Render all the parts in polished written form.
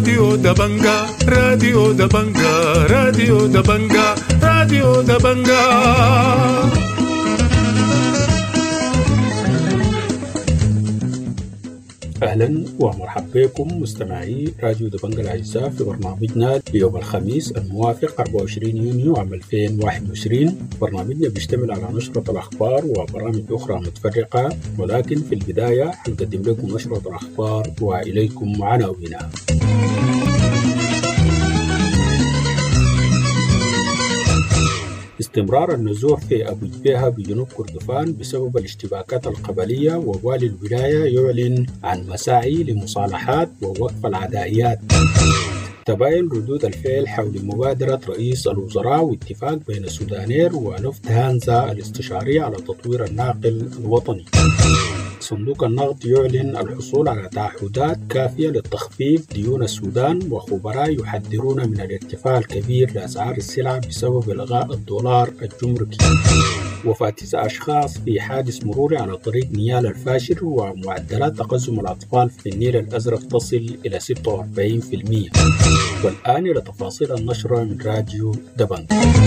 راديو دبنجا راديو دبنجا راديو دبنجا راديو دبنجا. أهلا ومرحبا بكم مستمعي راديو دبنجا الأعزاء في برنامجنا ليوم الخميس الموافق 24 يونيو عام 2021. برنامجنا بيشتمل على نشرة الأخبار وبرامج أخرى متفرقة، ولكن في البداية حنقدم لكم نشرة الأخبار وإليكم عناوينها. استمرار النزوح في أبو جبيهة بجنوب كردفان بسبب الاشتباكات القبلية، ووالي الولاية يعلن عن مساعي لمصالحات ووقف العدائيات. تباين ردود الفعل حول مبادرة رئيس الوزراء واتفاق بين السودانير ولفت هانزا الاستشاري على تطوير الناقل الوطني. صندوق النقد يعلن الحصول على تعهدات كافية للتخفيف ديون السودان، وخبراء يحذرون من الارتفاع الكبير لأسعار السلع بسبب إلغاء الدولار الجمركي. وفاة 9 أشخاص في حادث مروري على طريق نيال الفاشر، ومعدلات تقزم الأطفال في النيل الأزرق تصل إلى 46%. والآن إلى تفاصيل النشرة من راديو دبنجا.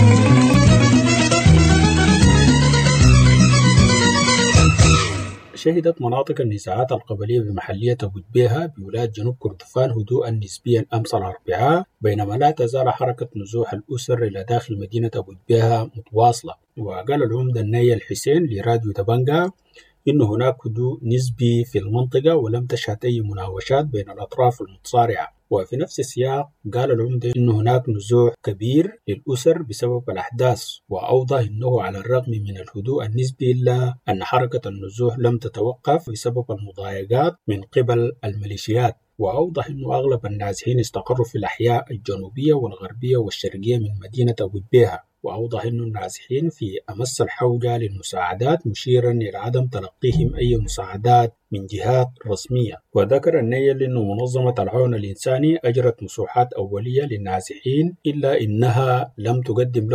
شهدت مناطق النزاعات القبلية بمحلية أبو جبيهة بولاية جنوب كردفان هدوءا نسبيا أمس الأربعاء، بينما لا تزال حركة نزوح الأسر إلى داخل مدينة أبو جبيهة متواصلة. وقال العمدة النيل الحسين لراديو دبنجا إن هناك هدوء نسبي في المنطقة ولم تشهد أي مناوشات بين الأطراف المتصارعة. وفي نفس السياق قال العمدة إن هناك نزوح كبير للأسر بسبب الأحداث، وأوضح إنه على الرغم من الهدوء النسبي إلا أن حركة النزوح لم تتوقف بسبب المضايقات من قبل الميليشيات. وأوضح أن أغلب النازحين استقروا في الأحياء الجنوبية والغربية والشرقية من مدينة أبو جبيهة. وأوضح أن النازحين في أمس الحوجة للمساعدات، مشيرا إلى عدم تلقيهم أي مساعدات من جهات رسمية. وذكر النيل أن منظمة العون الإنساني أجرت مساحات أولية للنازحين إلا إنها لم تقدم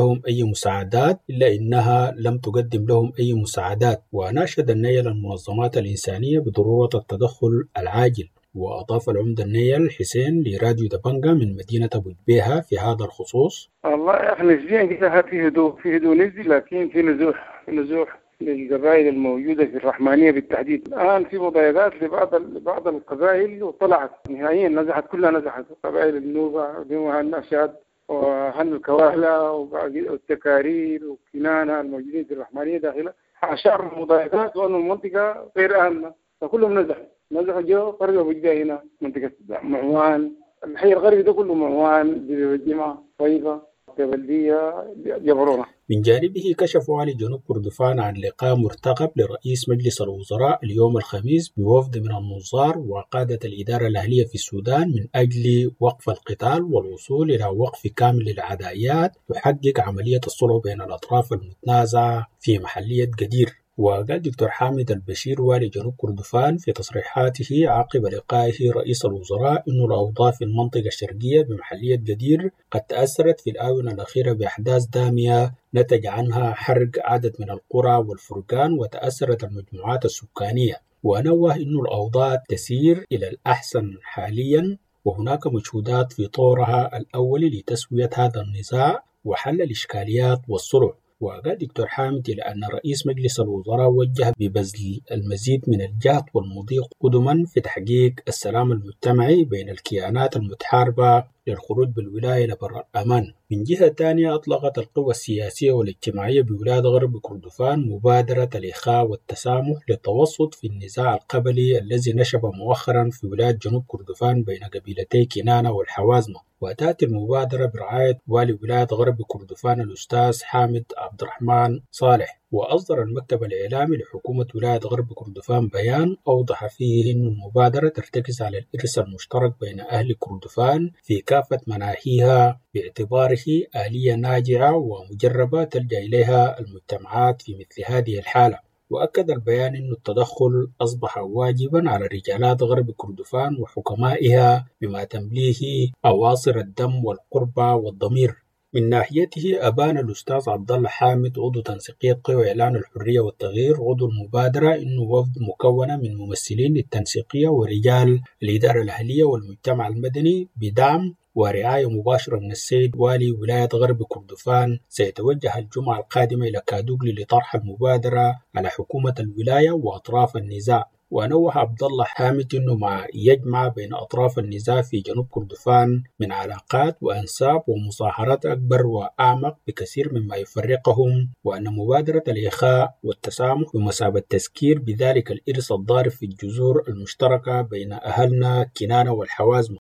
لهم أي مساعدات. وناشد النيل المنظمات الإنسانية بضرورة التدخل العاجل. وأضاف العمدة النيل حسين لراديو دبنجا من مدينة أبو جبيهة في هذا الخصوص: والله احنا نسبيا كده في هدوء نسبي، لكن في نزوح للقبائل الموجودة في الرحمانية بالتحديد. الآن في مضايقات لبعض القبائل، وطلعت نهائيا كلها نزحت قبائل النوبة بما النشاد وهن الكواهلة والتكارير وكنانة الموجودين في الرحمانية داخلها، أشار المضايقات وأن المنطقة غير آمنة، فكلهم نزحوا جو قريبا بجدا هنا منطقة معوان، الحي الغربي ده كله معوان، جماعة طيبة، بلدية جبرونة. من جانبه كشف والي جنوب كردفان عن لقاء مرتقب لرئيس مجلس الوزراء اليوم الخميس بوفد من النظار وقادة الإدارة الأهلية في السودان من أجل وقف القتال والوصول إلى وقف كامل للعدائيات يحقق عملية الصلح بين الأطراف المتنازعة في محلية قدير. وقال دكتور حامد البشير والي جنوب كردفان في تصريحاته عقب لقائه رئيس الوزراء إنه الأوضاع في المنطقة الشرقية بمحلية قدير قد تأثرت في الآونة الأخيرة بأحداث دامية نتج عنها حرق عدد من القرى والفرقان، وتأثرت المجموعات السكانية. ونوه إنه الأوضاع تسير إلى الأحسن حاليا، وهناك مجهودات في طورها الأول لتسوية هذا النزاع وحل الإشكاليات والصلح. وقال دكتور حامد إلى أن رئيس مجلس الوزراء وجه ببذل المزيد من الجهد والمضي قدما في تحقيق السلام المجتمعي بين الكيانات المتحاربة للخروج بالولاية لبر الأمان. من جهة تانية، أطلقت القوى السياسية والاجتماعية بولاية غرب كردفان مبادرة الإخاء والتسامح للتوسط في النزاع القبلي الذي نشب مؤخرا في ولاية جنوب كردفان بين قبيلتي كنانة والحوازمة. وتأتي المبادرة برعاية والي ولاية غرب كردفان الأستاذ حامد عبد الرحمن صالح. وأصدر المكتب الإعلامي لحكومة ولاية غرب كردفان بيان أوضح فيه أن المبادرة ترتكز على الإرث المشترك بين أهل كردفان في كافة مناحيها، باعتباره آلية ناجعة ومجربة تلجأ إليها المجتمعات في مثل هذه الحالة. وأكد البيان أن التدخل أصبح واجبا على رجالات غرب كردفان وحكمائها بما تمليه أواصر الدم والقربة والضمير. من ناحيته أبان الأستاذ عبد الله حامد عضو تنسيقية قوى إعلان الحرية والتغيير عضو المبادرة إنه وفد مكونة من ممثلين للتنسيقية ورجال الإدارة الأهلية والمجتمع المدني بدعم ورعاية مباشرة من السيد والي ولاية غرب كردفان سيتوجه الجمعة القادمة إلى كادوغلي لطرح المبادرة على حكومة الولاية وأطراف النزاع. ونوه عبد الله حامد أنه ما يجمع بين أطراف النزاع في جنوب كردفان من علاقات وأنساب ومصاهرات أكبر وأعمق بكثير مما يفرقهم، وأن مبادرة الإخاء والتسامح بمثابة تذكير بذلك الإرث الضارب في الجذور المشتركة بين أهلنا كنانة والحوازم.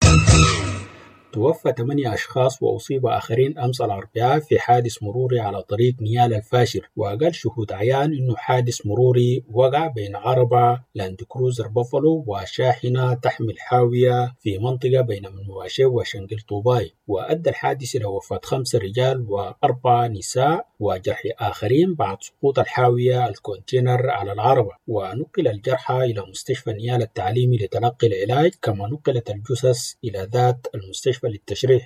توفى 8 أشخاص وأصيب آخرين أمس الأربعاء في حادث مروري على طريق نيال الفاشر. وقال شهود عيان إنه حادث مروري وقع بين عربة لاند كروزر بافلو وشاحنة تحمل حاوية في منطقة بين منواشي وشنقل طوباي، وأدى الحادث إلى وفاة 5 رجال و4 نساء وجرح آخرين بعد سقوط الحاوية الكونتينر على العربة. ونقل الجرحى إلى مستشفى نيال التعليمي لتلقي العلاج، كما نقلت الجثث إلى ذات المستشفى للتشريح.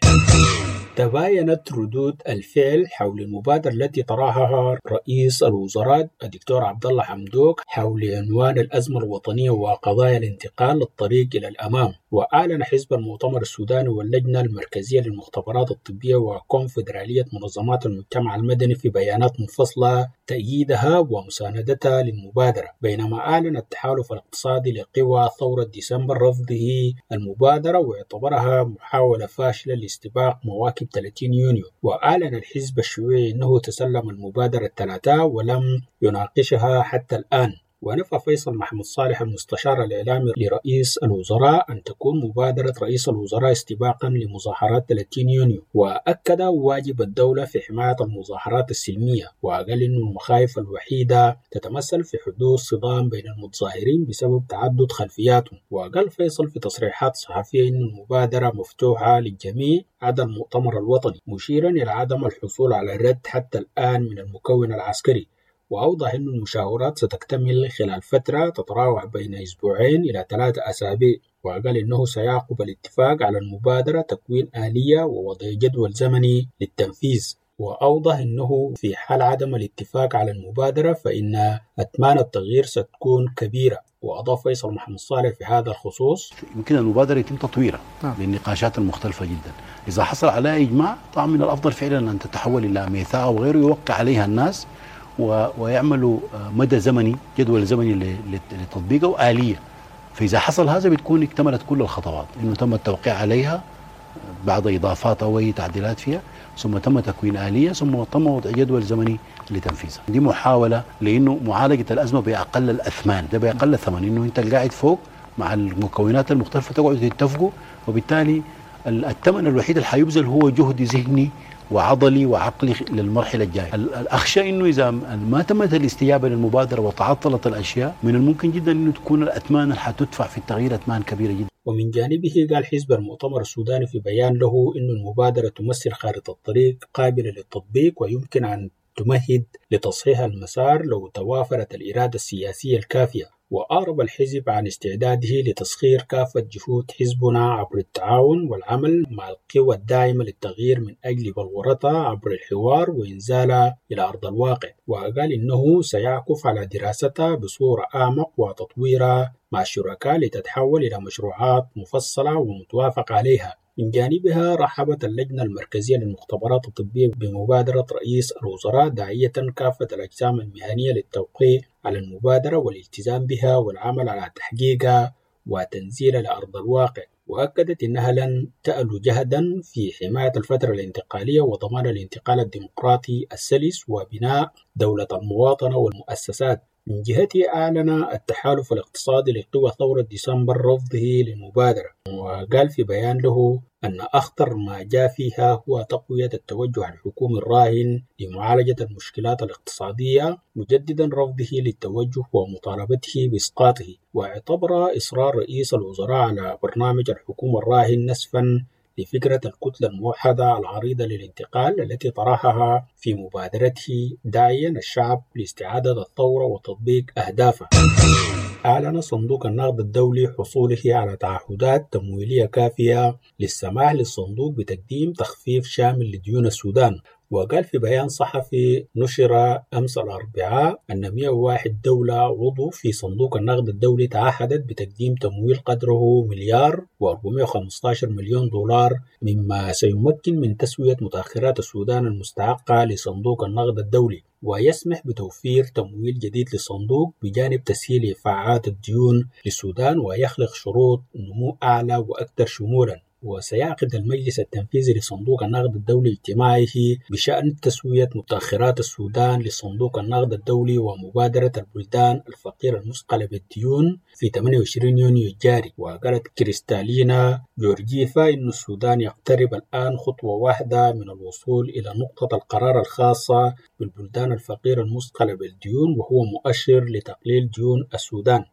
تباينت ردود الفعل حول المبادرة التي طرحها رئيس الوزراء الدكتور عبد الله حمدوك حول عنوان الأزمة الوطنية وقضايا الانتقال للطريق إلى الأمام. وأعلن حزب المؤتمر السوداني واللجنة المركزية للمختبرات الطبية وكونفدرالية منظمات المجتمع المدني في بيانات منفصلة تأييدها ومساندتها للمبادرة، بينما أعلن التحالف الاقتصادي لقوى ثورة ديسمبر رفضه المبادرة واعتبرها محاولة فاشلة لاستباق مواكب 30 يونيو. وأعلن الحزب الشيوعي أنه تسلم المبادرة الثلاثاء ولم يناقشها حتى الآن. ونفى فيصل محمود صالح المستشار الإعلامي لرئيس الوزراء أن تكون مبادرة رئيس الوزراء استباقا لمظاهرات 30 يونيو، وأكد واجب الدولة في حماية المظاهرات السلمية، وقال أن المخاوف الوحيدة تتمثل في حدوث صدام بين المتظاهرين بسبب تعدد خلفياتهم. وقال فيصل في تصريحات صحفية أن المبادرة مفتوحة للجميع عدا المؤتمر الوطني، مشيرا إلى عدم الحصول على الرد حتى الآن من المكون العسكري. وأوضح أن المشاورات ستكتمل خلال فترة تتراوح بين 2 إلى 3 أسابيع. وقال إنه سيعقب الاتفاق على المبادرة تكوين آلية ووضع جدول زمني للتنفيذ. وأوضح أنه في حال عدم الاتفاق على المبادرة فإن أثمان التغيير ستكون كبيرة. وأضاف فيصل محمود صالح في هذا الخصوص: يمكن المبادرة يتم تطويرها للنقاشات المختلفة جدا. إذا حصل على إجماع طبعا من الأفضل فعلا أن تتحول إلى ميثاق أو غيره يوقع عليها الناس ويعملوا مدى زمني، جدول زمني لتطبيقه وآلية. فإذا حصل هذا بتكون اكتملت كل الخطوات، إنه تم التوقيع عليها بعض إضافات أو أي تعديلات فيها، ثم تم تكوين آلية، ثم تم وضع جدول زمني لتنفيذها. دي محاولة لأنه معالجة الأزمة بأقل الأثمان، ده بأقل الثمن، إنه أنت قاعد فوق مع المكونات المختلفة تقعدوا تتفقوا، وبالتالي الثمن الوحيد اللي حيبذل هو جهد ذهني وعضلي وعقلي للمرحلة الجاية. الأخشى إنه إذا ما تمت الاستجابة للمبادرة وتعطلت الأشياء من الممكن جدا إنه تكون الأثمان اللي حتدفع في التغيير أثمان كبيرة جدا. ومن جانبه قال حزب المؤتمر السوداني في بيان له إن المبادرة تمثل خارطة الطريق قابلة للتطبيق ويمكن أن تمهد لتصحيح المسار لو توافرت الإرادة السياسية الكافية. وأعرب الحزب عن استعداده لتسخير كافة جهود حزبنا عبر التعاون والعمل مع القوى الداعمة للتغيير من أجل بلورتها عبر الحوار وإنزالها إلى أرض الواقع. وقال إنه سيعكف على دراستها بصورة أعمق وتطويرها مع الشركاء لتتحول إلى مشروعات مفصلة ومتوافق عليها. من جانبها رحبت اللجنة المركزية للمختبرات الطبية بمبادرة رئيس الوزراء داعية كافة الأجسام المهنية للتوقيع على المبادرة والالتزام بها والعمل على تحقيقها وتنزيلها لأرض الواقع. وأكدت أنها لن تألو جهدا في حماية الفترة الانتقالية وضمان الانتقال الديمقراطي السلس وبناء دولة المواطنة والمؤسسات. من جهته أعلن التحالف الاقتصادي لقوى ثورة ديسمبر رفضه للمبادرة، وقال في بيان له أن أخطر ما جاء فيها هو تقوية التوجه الحكومي الراهن لمعالجة المشكلات الاقتصادية، مجددا رفضه للتوجه ومطالبته بإسقاطه. واعتبر إصرار رئيس الوزراء على برنامج الحكومة الراهن نسفا لفكرة الكتلة الموحدة العريضة للانتقال التي طرحها في مبادرته، داعيا الشعب لاستعادة الثورة وتطبيق أهدافها. أعلن صندوق النقد الدولي حصوله على تعهدات تمويلية كافية للسماح للصندوق بتقديم تخفيف شامل لديون السودان. وقال في بيان صحفي نشر أمس الأربعاء أن 101 دولة عضو في صندوق النقد الدولي تعهدت بتقديم تمويل قدره $1,415,000,000 مما سيمكن من تسوية متأخرات السودان المستحقة لصندوق النقد الدولي، ويسمح بتوفير تمويل جديد للصندوق بجانب تسهيل إيقاعات الديون للسودان، ويخلق شروط نمو أعلى وأكثر شمولا. وسيعقد المجلس التنفيذي لصندوق النقد الدولي اجتماعه بشأن تسوية متأخرات السودان لصندوق النقد الدولي ومبادرة البلدان الفقيرة المثقلة بالديون في 28 يونيو الجاري. وقالت كريستالينا جورجيفا إن السودان يقترب الآن خطوة واحدة من الوصول إلى نقطة القرار الخاصة بالبلدان الفقيرة المثقلة بالديون، وهو مؤشر لتقليل ديون السودان.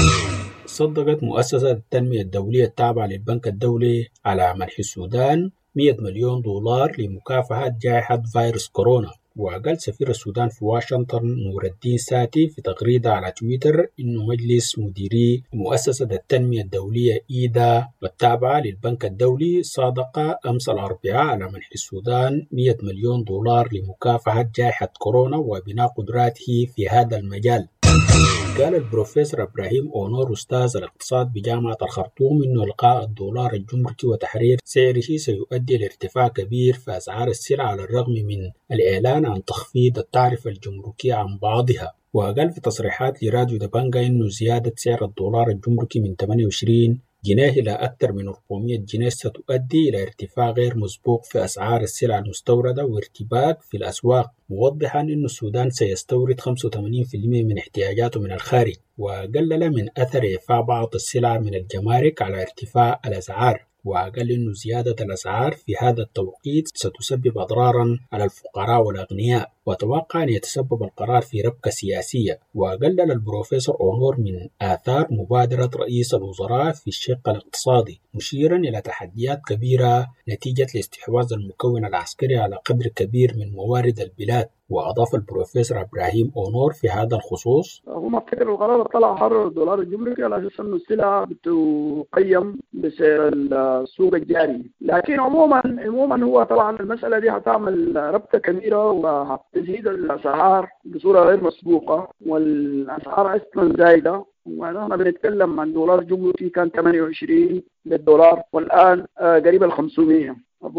صدقت مؤسسة التنمية الدولية التابعة للبنك الدولي على منح السودان $100 مليون لمكافحة جائحة فيروس كورونا. وقال سفير السودان في واشنطن نور الدين ساتي في تغريدة على تويتر إنه مجلس مديري مؤسسة التنمية الدولية إيدا والتابعة للبنك الدولي صادق أمس الأربعاء على منح السودان $100 مليون لمكافحة جائحة كورونا وبناء قدراته في هذا المجال. قال البروفيسور إبراهيم أونور أستاذ الاقتصاد بجامعة الخرطوم إنه إلغاء الدولار الجمركي وتحرير سعره سيؤدي لارتفاع كبير في أسعار السلع على الرغم من الإعلان عن تخفيض التعرفة الجمركية عن بعضها. وقال في تصريحات لراديو دبانجا إنه زيادة سعر الدولار الجمركي من 28 جنيه إلى أكثر من 400 جنيه ستؤدي إلى ارتفاع غير مسبوق في أسعار السلع المستوردة وارتباك في الأسواق، موضحا أن السودان سيستورد 85% من احتياجاته من الخارج، وقلل من أثر إعفاء بعض السلع من الجمارك على ارتفاع الأسعار. وقال أن زيادة الأسعار في هذا التوقيت ستسبب أضرارا على الفقراء والأغنياء، وتوقع أن يتسبب القرار في ربكة سياسية. وقلل البروفيسور أونور من آثار مبادرة رئيس الوزراء في الشق الاقتصادي، مشيرا إلى تحديات كبيرة نتيجة الاستحواذ المكون العسكري على قدر كبير من موارد البلاد. وأضاف البروفيسور إبراهيم أونور في هذا الخصوص: هم افتكروا القرار طلع حرر الدولار الجمركي على أساس أنه السلع بتقيم بسعر السوق الجاري، لكن عموما هو طبعا المسألة دي هتعمل ربكة كبيرة وهتزيد الأسعار بصورة غير مسبوقة، والأسعار أصلا زايدة. ونحن بنتكلم عن دولار جمركي كان 28 للدولار، والآن قريب ال 500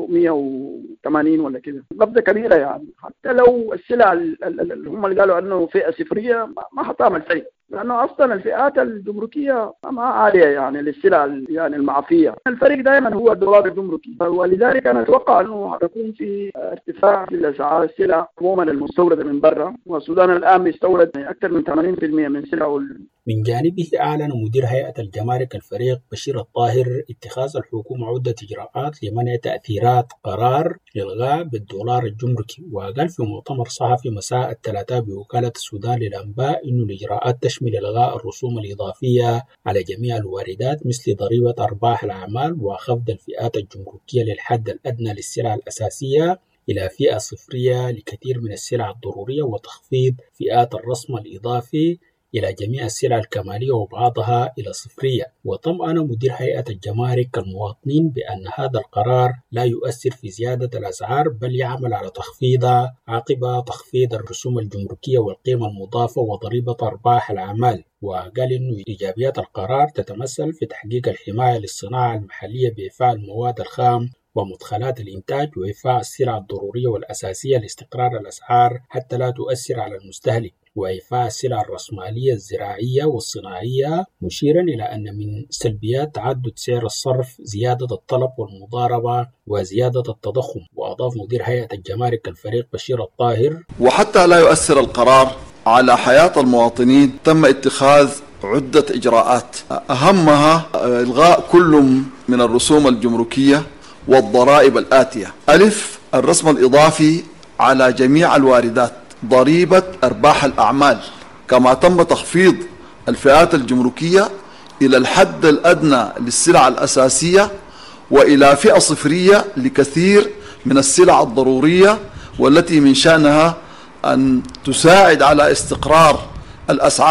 480 ولا كده، نبضة كبيرة يعني. حتى لو السلع اللي هم اللي قالوا أنه فئة صفرية ما هتعمل شيء، لأنه أصلا الفئات الجمركية ما عالية يعني للسلع يعني المعفية. الفريق دائما هو الدولار الجمركي، ولذلك أنا أتوقع أنه هتكون في ارتفاع في أسعار السلع عموما المستوردة من برا، والسودان الآن بيستورد أكثر من 80% من سلعه. من جانبه أعلن مدير هيئة الجمارك الفريق بشير الطاهر اتخاذ الحكومة عدة إجراءات لمنع تأثيرات قرار الإلغاء بالدولار الجمركي. وقال في مؤتمر صحفي مساء الثلاثاء بوكالة السودان للأنباء إنه الإجراءات تشمل إلغاء الرسوم الإضافية على جميع الواردات مثل ضريبة أرباح الأعمال وخفض الفئات الجمركية للحد الأدنى للسلع الأساسية إلى فئة صفرية لكثير من السلع الضرورية، وتخفيض فئات الرسم الإضافي إلى جميع السلع الكمالية وبعضها إلى صفرية. وطمأن مدير هيئة الجمارك المواطنين بأن هذا القرار لا يؤثر في زيادة الأسعار، بل يعمل على تخفيضها عقب تخفيض الرسوم الجمركية والقيمة المضافة وضريبة أرباح الأعمال. وقال إنه إيجابيات القرار تتمثل في تحقيق الحماية للصناعة المحلية بإيفاء المواد الخام ومدخلات الإنتاج وإيفاء السلع الضرورية والأساسية لاستقرار الأسعار حتى لا تؤثر على المستهلك، وإيفاء السلع الرأسمالية الزراعية والصناعية، مشيرا إلى أن من سلبيات تعدد سعر الصرف زيادة الطلب والمضاربة وزيادة التضخم. وأضاف مدير هيئة الجمارك الفريق بشير الطاهر: وحتى لا يؤثر القرار على حياة المواطنين تم اتخاذ عدة إجراءات، أهمها إلغاء كل من الرسوم الجمركية والضرائب الآتية: ألف، الرسم الإضافي على جميع الواردات، ضريبة أرباح الأعمال، كما تم تخفيض الفئات الجمركية إلى الحد الأدنى للسلع الأساسية وإلى فئة صفرية لكثير من السلع الضرورية والتي من شأنها أن تساعد على استقرار الأسعار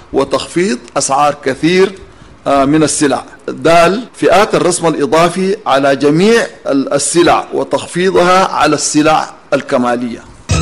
وتخفيض أسعار كثير من السلع. دال فئات الرسم الإضافي على جميع السلع وتخفيضها على السلع الكمالية.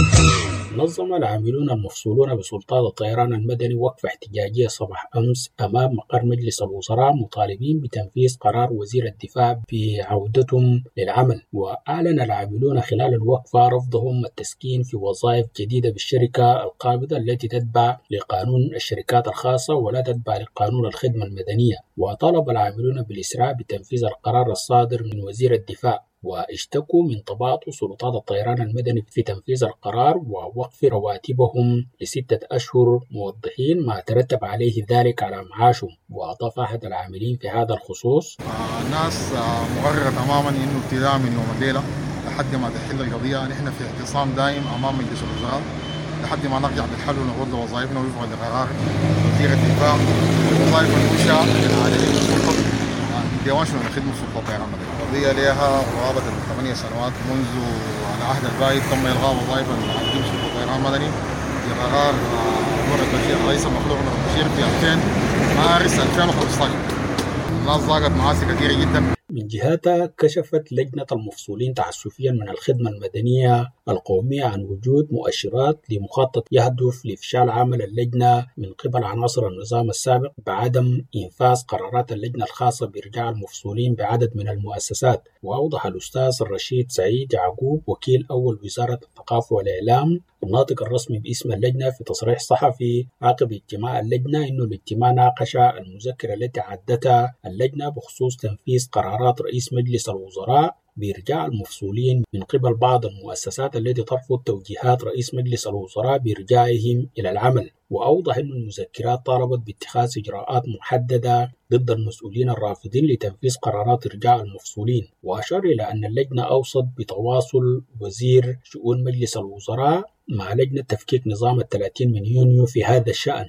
نظم العاملون المفصولون بسلطات الطيران المدني وقفة احتجاجية صباح أمس أمام مقر مجلس الوزراء مطالبين بتنفيذ قرار وزير الدفاع بعودتهم للعمل. وأعلن العاملون خلال الوقفة رفضهم التسكين في وظائف جديدة بالشركة القابضة التي تتبع لقانون الشركات الخاصة ولا تتبع لقانون الخدمة المدنية. وطالب العاملون بالإسراع بتنفيذ القرار الصادر من وزير الدفاع، واشتكوا من تباطؤ سلطات الطيران المدني في تنفيذ القرار ووقف رواتبهم ل6 أشهر، موضحين ما ترتب عليه ذلك على معاشهم. وأضاف أحد العاملين في هذا الخصوص: الناس مغررة تماما إنه ابتداء من يوم الليلة لحد ما تحل القضية نحن في اعتصام دائم أمام مجلس الوزراء لحد ما نرجع بالحل ونعود لوظائفنا ويفعل لقرار وزير الدفاع الوظائف المنشأة للعاملين بالسلطة ديوان شؤون الخدمة والسلطة الطيران المدني. القضية لها قرابة 8 سنوات منذ على عهد البايد تم إلغاء وظائف العاملين بالسلطة الطيران المدني بقرار نور البشير رئيس المخلوع نور البشير في 2000 مارس 2015. الناس ضاقت معاصي كثيرة جدا. من جهتها كشفت لجنة المفصولين تعسفيا من الخدمة المدنية القومية عن وجود مؤشرات لمخطط يهدف لإفشال عمل اللجنة من قبل عناصر النظام السابق بعدم إنفاذ قرارات اللجنة الخاصة بإرجاع المفصولين بعدد من المؤسسات. وأوضح الأستاذ الرشيد سعيد يعقوب وكيل أول وزارة الثقافة والإعلام الناطق الرسمي باسم اللجنة في تصريح صحفي عقب اجتماع اللجنة إنه الاجتماع ناقش المذكرة التي عدتها اللجنة بخصوص تنفيذ قرارات رئيس مجلس الوزراء بإرجاع المفصولين من قبل بعض المؤسسات التي ترفض توجيهات رئيس مجلس الوزراء بإرجاعهم إلى العمل. وأوضح أن المذكرات طالبت باتخاذ إجراءات محددة ضد المسؤولين الرافضين لتنفيذ قرارات إرجاع المفصولين. وأشار إلى أن اللجنة أوصت بتواصل وزير شؤون مجلس الوزراء مع لجنة تفكيك نظام 30 من يونيو في هذا الشأن.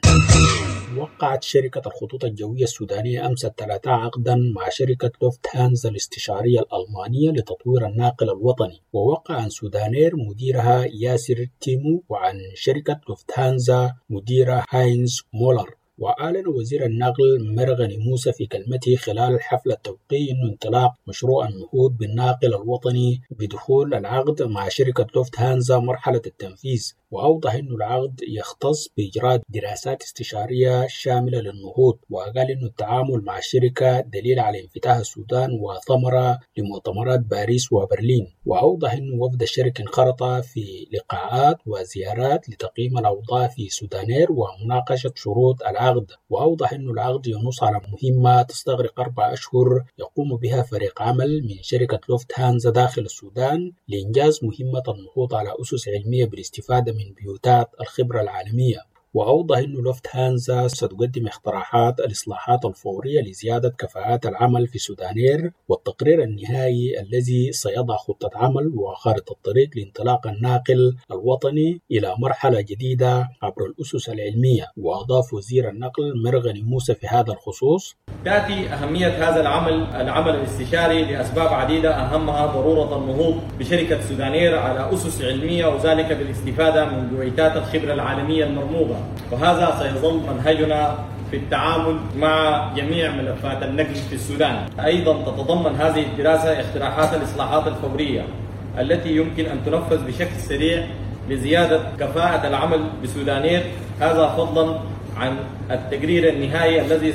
وقعت شركة الخطوط الجوية السودانية أمس الثلاثاء عقدا مع شركة لوفتهانزا الاستشارية الألمانية لتطوير الناقل الوطني. ووقع عن سودانير مديرها ياسر تيمو وعن شركة لوفتهانزا مديرها هاينز مولر. وأعلن وزير النقل مرغني موسى في كلمته خلال الحفل التوقيعي أن انطلاق مشروع النهوض بالناقل الوطني بدخول العقد مع شركة لوفتهانزا مرحلة التنفيذ. وأوضح أن العقد يختص بإجراء دراسات استشارية شاملة للنهوض. وقال أن التعامل مع الشركة دليل على انفتاح السودان وثمرة لمؤتمرات باريس وبرلين. وأوضح أن وفد الشركة انخرط في لقاءات وزيارات لتقييم الأوضاع في سودانير ومناقشة شروط العقد. وأوضح أن العقد ينص على مهمة تستغرق 4 أشهر يقوم بها فريق عمل من شركة لوفتهانزا داخل السودان لإنجاز مهمة النهوض على أسس علمية بالاستفادة من بيوتات الخبرة العالمية. وأوضح أن لوفتهانزا ستقدم اقتراحات الإصلاحات الفورية لزيادة كفاءات العمل في سودانير والتقرير النهائي الذي سيضع خطة عمل وخارطة الطريق لانطلاق الناقل الوطني إلى مرحلة جديدة عبر الأسس العلمية. وأضاف وزير النقل مرغني موسى في هذا الخصوص: تأتي أهمية هذا العمل الاستشاري لأسباب عديدة أهمها ضرورة النهوض بشركة سودانير على أسس علمية وذلك بالاستفادة من بويتات الخبرة العالمية المرموقة. وهذا سيظل منهجنا في التعامل مع جميع ملفات النقل في السودان. أيضا تتضمن هذه الدراسة اقتراحات الإصلاحات الفورية التي يمكن أن تنفذ بشكل سريع لزيادة كفاءة العمل بسودانير، هذا فضلا عن التقرير النهائي الذي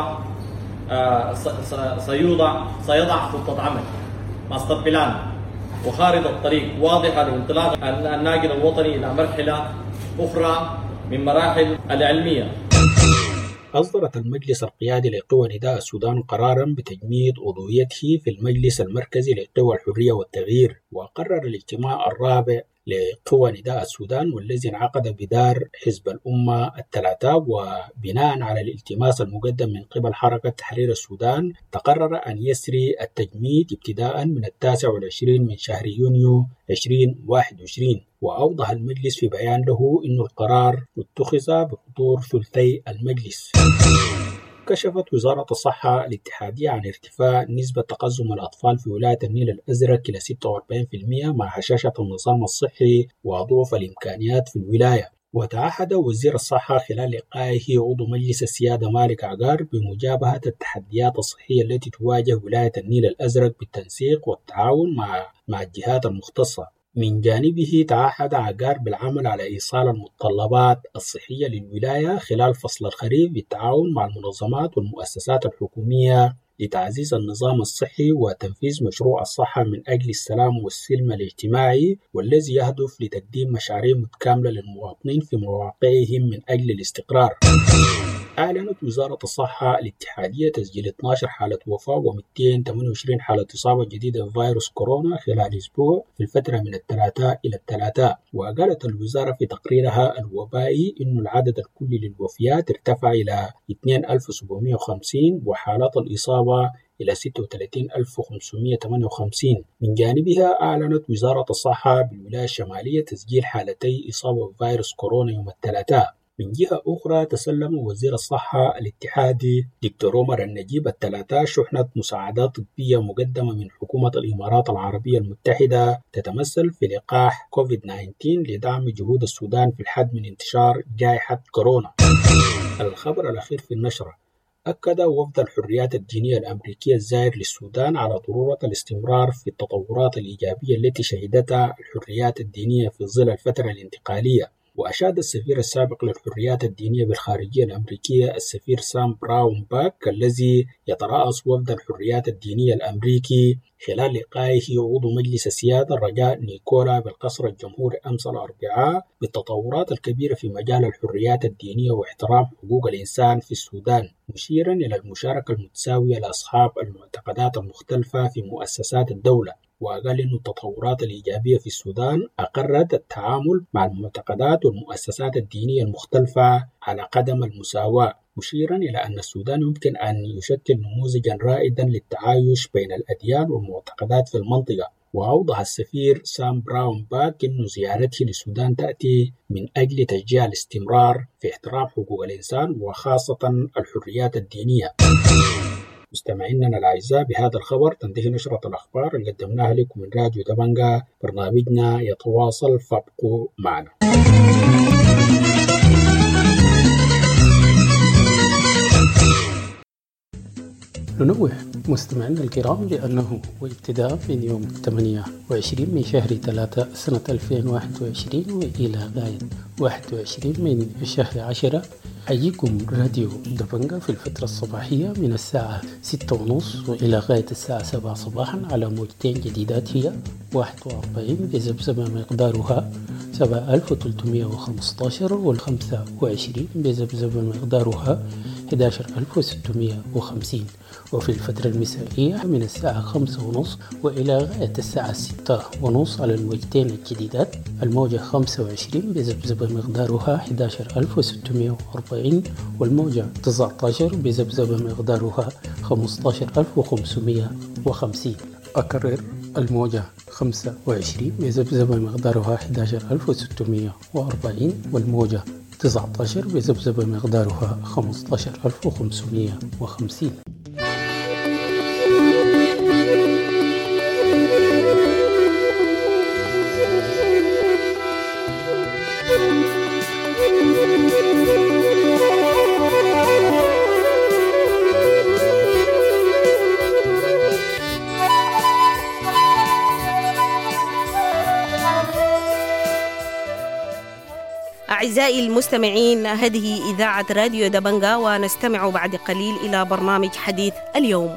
سيضع خطة عمل ماستر بلان وخارطة طريق واضحة لانطلاق الناقل الوطني إلى مرحلة أخرى من مراحل العلمية. أصدرت المجلس القيادي لقوى نداء السودان قراراً بتجميد عضويته في المجلس المركزي لقوى الحرية والتغيير. وقرر الاجتماع الرابع لقوى نداء السودان والذي انعقد بدار حزب الأمة الثلاثاء وبناء على الالتماس المقدم من قبل حركة تحرير السودان تقرر أن يسري التجميد ابتداء من 29 من شهر يونيو 2021. وأوضح المجلس في بيان له أن القرار اتخذ بحضور ثلثي المجلس. كشفت وزارة الصحة الاتحادية عن ارتفاع نسبة تقزم الأطفال في ولاية النيل الأزرق إلى 46% مع هشاشة النظام الصحي وضعف الإمكانيات في الولاية. وتعهد وزير الصحة خلال لقائه عضو مجلس السيادة مالك عقار بمجابهة التحديات الصحية التي تواجه ولاية النيل الأزرق بالتنسيق والتعاون مع الجهات المختصة. من جانبه تعهد عقار بالعمل على إيصال المتطلبات الصحية للولاية خلال فصل الخريف بالتعاون مع المنظمات والمؤسسات الحكومية لتعزيز النظام الصحي وتنفيذ مشروع الصحة من أجل السلام والسلم الاجتماعي، والذي يهدف لتقديم مشاريع متكاملة للمواطنين في مواقعهم من أجل الاستقرار. أعلنت وزارة الصحة الاتحادية تسجيل 12 حالة وفاة و228 حالة إصابة جديدة بفيروس كورونا خلال أسبوع في الفترة من الثلاثاء إلى الثلاثاء. وقالت الوزارة في تقريرها الوبائي إن العدد الكلي للوفيات ارتفع إلى 2750 وحالات الإصابة إلى 36558. من جانبها أعلنت وزارة الصحة بالولاية الشمالية تسجيل حالتي إصابة بفيروس كورونا يوم الثلاثاء. من جهة أخرى تسلم وزير الصحة الاتحادي دكتور عمر النجيب الثلاثاء شحنة مساعدات طبية مقدمة من حكومة الإمارات العربية المتحدة تتمثل في لقاح كوفيد-19 لدعم جهود السودان في الحد من انتشار جائحة كورونا. الخبر الأخير في النشرة: أكد وفد الحريات الدينية الأمريكية الزائر للسودان على ضرورة الاستمرار في التطورات الإيجابية التي شهدتها الحريات الدينية في ظل الفترة الانتقالية. وأشاد السفير السابق للحريات الدينية بالخارجية الأمريكية السفير سام براون باك الذي يترأس وفد الحريات الدينية الأمريكي خلال لقائه عضو مجلس السيادة الرجاء نيكولا بالقصر الجمهوري أمس الأربعاء بالتطورات الكبيرة في مجال الحريات الدينية واحترام حقوق الإنسان في السودان، مشيرا إلى المشاركة المتساوية لأصحاب المعتقدات المختلفة في مؤسسات الدولة. وقال إن التطورات الإيجابية في السودان أقرت التعامل مع المعتقدات والمؤسسات الدينية المختلفة على قدم المساواة، مشيرا إلى أن السودان يمكن أن يشكل نموذجا رائدا للتعايش بين الأديان والمعتقدات في المنطقة. وأوضح السفير سام براون باك أن زيارته للسودان تأتي من أجل تشجيع الاستمرار في احترام حقوق الإنسان وخاصة الحريات الدينية. مستمعينا الأعزاء، بهذا الخبر تنتهي نشرة الأخبار اللي قدمناها لكم من راديو دبنجة. برنامجنا يتواصل، فابقوا معنا. ننوه مستمعينا الكرام بأنه وابتداء من يوم 28 من شهر 3 سنة 2021 وإلى غاية 21 من شهر 10 حييكم راديو دبنجة في الفترة الصباحية من الساعة 6:30 وإلى غاية الساعة 7 صباحا على موجتين جديدات هي 41 بذبذبة مقدارها 7315 و25 بذبذبة مقدارها 11650. وفي الفترة المسائية من الساعة 5:30 وإلى غاية الساعة 6:30 على الموجتين الجديدات الموجة 25 بذبذبة مقدارها 11640 والموجة 19 بذبذبة مقدارها 15550. أكرر، الموجة 25 بذبذبة مقدارها 11640 والموجة 19 بذبذبة مقدارها 15550. أعزائي المستمعين، هذه إذاعة راديو دبنجة، ونستمع بعد قليل إلى برنامج حديث اليوم.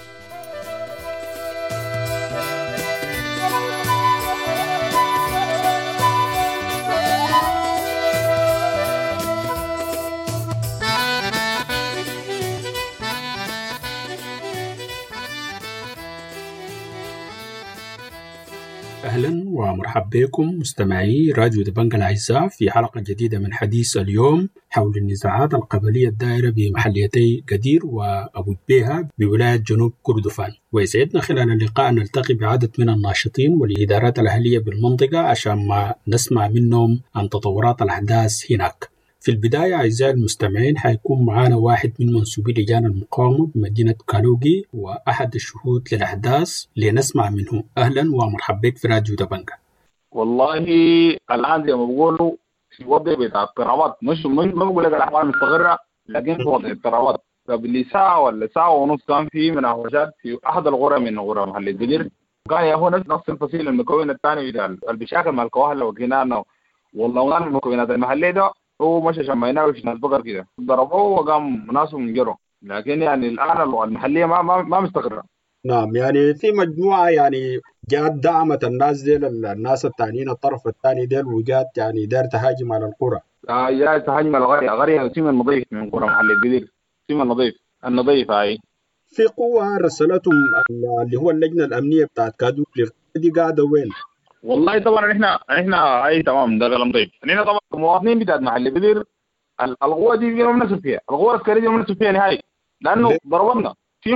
أهلا ومرحبا بكم مستمعي راديو دبنجة الأعزاء في حلقة جديدة من حديث اليوم حول النزاعات القبلية الدائرة بمحليتي قدير وأبو جبيها بولاية جنوب كردفان. ويسعدنا خلال اللقاء نلتقي بعدد من الناشطين والإدارات الأهلية بالمنطقة عشان ما نسمع منهم عن تطورات الأحداث هناك. في البداية أعزائي المستمعين حيكون معنا واحد من منسوبي لجان المقاومة بمدينة كالوغي وأحد الشهود للأحداث لنسمع منه. أهلا ومرحبا بك في راديو دبنجة. والله الآن زي ما بقولوا في وضع بتاع اضطرابات، مش ما بقول لك الاحوال مستقره، لكن في وضع اضطرابات. قبل ساعه ولا ساعه ونص كان في مناوشات في احد الغرف من غرف محل البدر، كان يا هو نفس الفصيل المكون الثاني بتاع اللي بيشاكل مع الكواهل وكينانا والله المكونات المحليه ده هو مش عشان ما يناوش ناس بقر كده ضربوه وقام ناسه منجروا. لكن يعني الان المحليه ما مستقره. نعم، يعني في مجموعة يعني جات دعمت الناس ديل، الناس التانيين الطرف الثاني ديل، وجات يعني دار تهاجم على القرى. جاء تهاجم الغريه سيما النظيف من قرى محل القدير، سيما النظيف هاي. في قوة رسلتهم اللي هو اللجنة الأمنية بتاعت كادوك دي قاعدة وين؟ والله طبعا احنا اي تمام ده كلام طيب. احنا طبعا المواطنين بتاعت محل القدير القوة دي ما بنسب فيها، القوة العسكرية دي ما بنسب فيها نهائي، لأنه ضربنا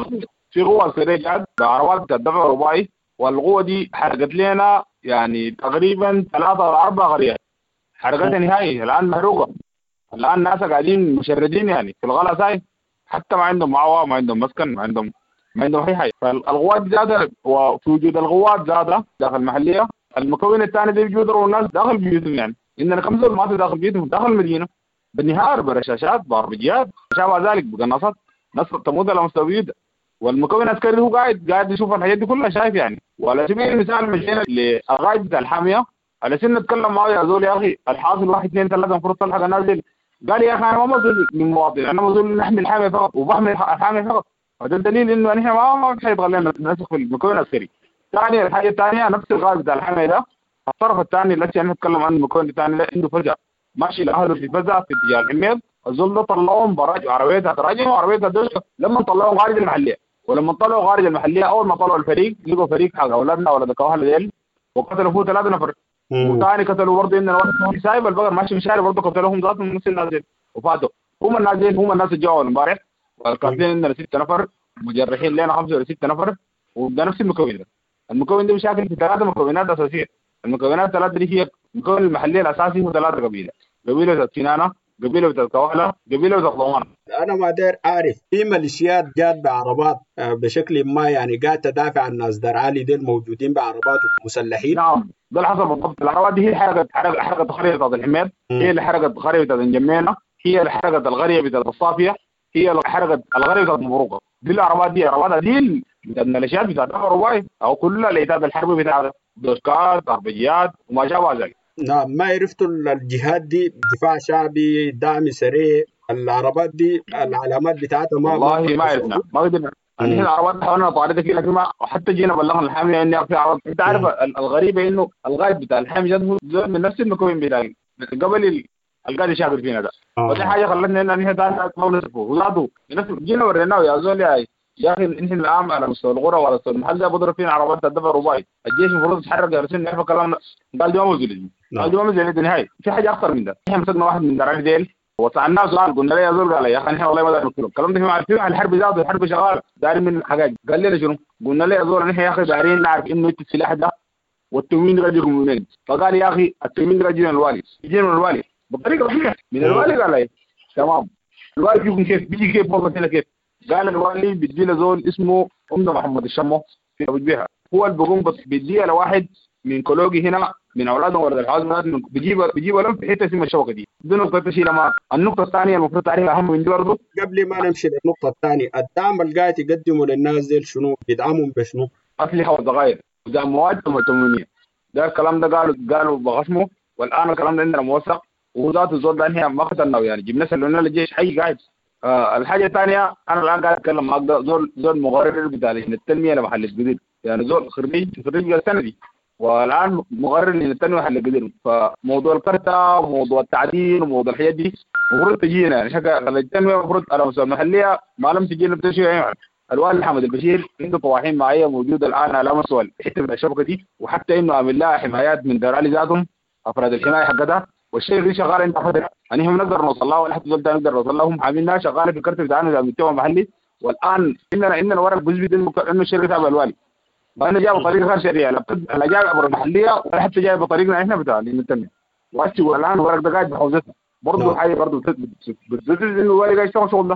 في قوة عسكرية جات بعربات بتاعت دفع رباعي، والقوة دي حرقت لنا يعني تقريبا 3 أو 4 قريات، حرقتها نهائي. الآن محروقة، الآن ناس قاعدين مشردين يعني في الغلا ساي، حتى ما عندهم معوى، ما عندهم مسكن، ما عندهم أي حاجة. فالقوات زادة، وفي وجود القوات زادة داخل المحلية، المكون الثاني ده بيجوا الناس داخل بيوتهم. يعني إننا كم زول ماتوا داخل بيوتهم داخل المدينة بالنهار برشاشات باربجيات شابه ذلك بقناصات، ناس تموت على مستوى. والمكون العسكري هو قاعد يشوف الحاجات دي كلها شايف يعني. وعلى سبيل المثال مشينا للقائد بتاع الحاميه على سن نتكلم معه، يا زول يا اخي الحاصل 1 2 3 المفروض تلحق نازل. قال يا اخي انا ما مسؤول من مواطن، انا مسؤول نحمي الحاميه فقط وبحمي الحاميه فقط. هذا الدليل انه نحن ما حيبغى لنا نسخ في المكون العسكري. ثاني الحاجه الثانيه نفس القائد بتاع الحاميه ده، الطرف الثاني اللي احنا نتكلم عن المكون الثاني ده عنده فجأة ماشي لاهله في فزع في اتجاه الحميد. الزول ده طلعوهم براجع عربيتها تراجع وعربيتها دوشه لما طلعوهم خارج المحليه. ولما طلعوا خارج المحليه اول ما طلعوا الفريق لقوا فريق حق اولادنا ولد الكواهل ديل وقتلوا فيه 3 نفر. وثاني قتلوا برضه ان واحد سايب البقر ماشي في الشارع برضه قتلوهم ذاتهم من نفس الناس ديل وفاتوا. هم الناس ديل هم الناس اللي جاوا امبارح والقاتلين عندنا 6 نفر، مجرحين لنا 5 ولا 6 نفر. وده نفس المكون ده. المكون ده مشاكل في 3 مكونات اساسيه. المكونات 3 دي هي المكون المحلي الاساسي هو 3 قبيله بتاعت كنانه، قبيله بتاعت كواهله، قبيله بتاعت ضمان. انا ما داير اعرف في ميليشيات جات بعربات بشكل ما يعني قاعد تدافع عن الناس درعالي ديل موجودين بعربات مسلحين. نعم ده اللي حصل بالضبط. العربات دي هي حرقت القريه بتاعت الحميد، هي اللي حرقت القريه بتاعت الجمينه، هي اللي حرقت القريه بتاعت الصافيه، هي اللي حرقت القريه بتاعت مبروكه. دي العربات دي عربات دي بتاعت الميليشيات بتاعت الرواي او كلها الايتاد الحربي بتاعت دوسكات اربجيات وما شابه ذلك. نعم، ما عرفتوا الجهات دي دفاع شعبي دعم سريع العربات دي العلامات بتاعتها والله ما عرفنا ما قدرنا. الحين العربات حاولنا طاردتها كده لكن وحتى جينا بلغنا الحامي اني في عربات. انت عارف الغريبه انه القائد بتاع الحامي جد من نفس المكون بتاعي قبل القائد يشاغل فينا ده. ودي حاجه خلتنا ان نحن ثاني ما نصفه وزادوا جينا وريناه يا زول يا اخي نحن الان على مستوى الغرة وعلى مستوى المحل ده بضرب فينا عربات الدفع رباعي. الجيش المفروض يتحرك يا رسول نعرف كلامنا. قال دي ما موجود، قال دي ما موجود نهائي. في حاجه اكثر من ده. احنا مسكنا واحد من درعي ديل وسالناه سؤال قلنا له يا زول، قال يا اخي نحن والله ما دارين نقتله. الكلام ده ما عارفين الحرب ذاته، الحرب شغاله دارين من الحاجات. قال لنا شنو؟ قلنا له يا زول نحن يا اخي دارين نعرف انه السلاح ده والتموين ده يجيكم منين؟ فقال يا اخي التموين ده يجي من الوالي، يجي من الوالي بطريقه رسميه من الوالي. قال ايه تمام الوالي يجيكم كيف؟ بيجي كيف والله كده كيف؟ قال الوالي بيدي له زول اسمه محمد الشمو في ابو جبيهه، هو اللي بيقوم بس بيديها لواحد من كولوجي هنا من اولادهم ولد الحوازمات بيجيب لهم في حته اسمها الشوكه دي. دي نقطه تشيل ما. النقطه الثانيه المفروض تعرفها اهم من دي برضه قبل ما نمشي للنقطه الثانيه، الدعم اللي قاعد يقدمه للناس دي شنو؟ بيدعمهم بشنو؟ اسلحه وصغائر ودعم مواد وتموينيه. ده الكلام ده قالوا بغشمه، والان الكلام ده عندنا موثق وذات الزول ده هي ما قتلناه يعني جبنا سلونا للجيش حي قاعد. الحاجه الثانيه انا الان قاعد اتكلم معك ده زول مقرر بتاع التنميه لمحل الجديد، يعني زول خريج السنه دي والان مقرر للتنميه محل الجديد. فموضوع الكرته وموضوع التعدين وموضوع الحاجات دي المفروض تجينا يعني شكل التنميه المفروض على مستوى المحليه ما لم تجينا بتشيء يعني. الوالد حمد البشير عنده طواحين معيه موجوده الان على مستوى الحته من الشبكه دي، وحتى انه عامل لها حمايات من درالي ذاتهم افراد الحمايه حقتها، والشيء اللي شغال انت حضر يعني هم نقدر نوصل لها ولا حتى زول ده نقدر نوصل لهم عاملينها شغاله في الكرت بتاعنا زي المجتمع المحلي. والان عندنا ورق بيثبت انه الشركه تابعه الوالي، وانا جاي بطريقه غير شرعيه لا جاي عبر المحليه ولا حتى جاي بطريقنا احنا بتاع التنميه. واشتي والان الورق ده قاعد بحوزتنا برضه حاجه برضه بتثبت انه الوالي قاعد يشتغل شغل ده.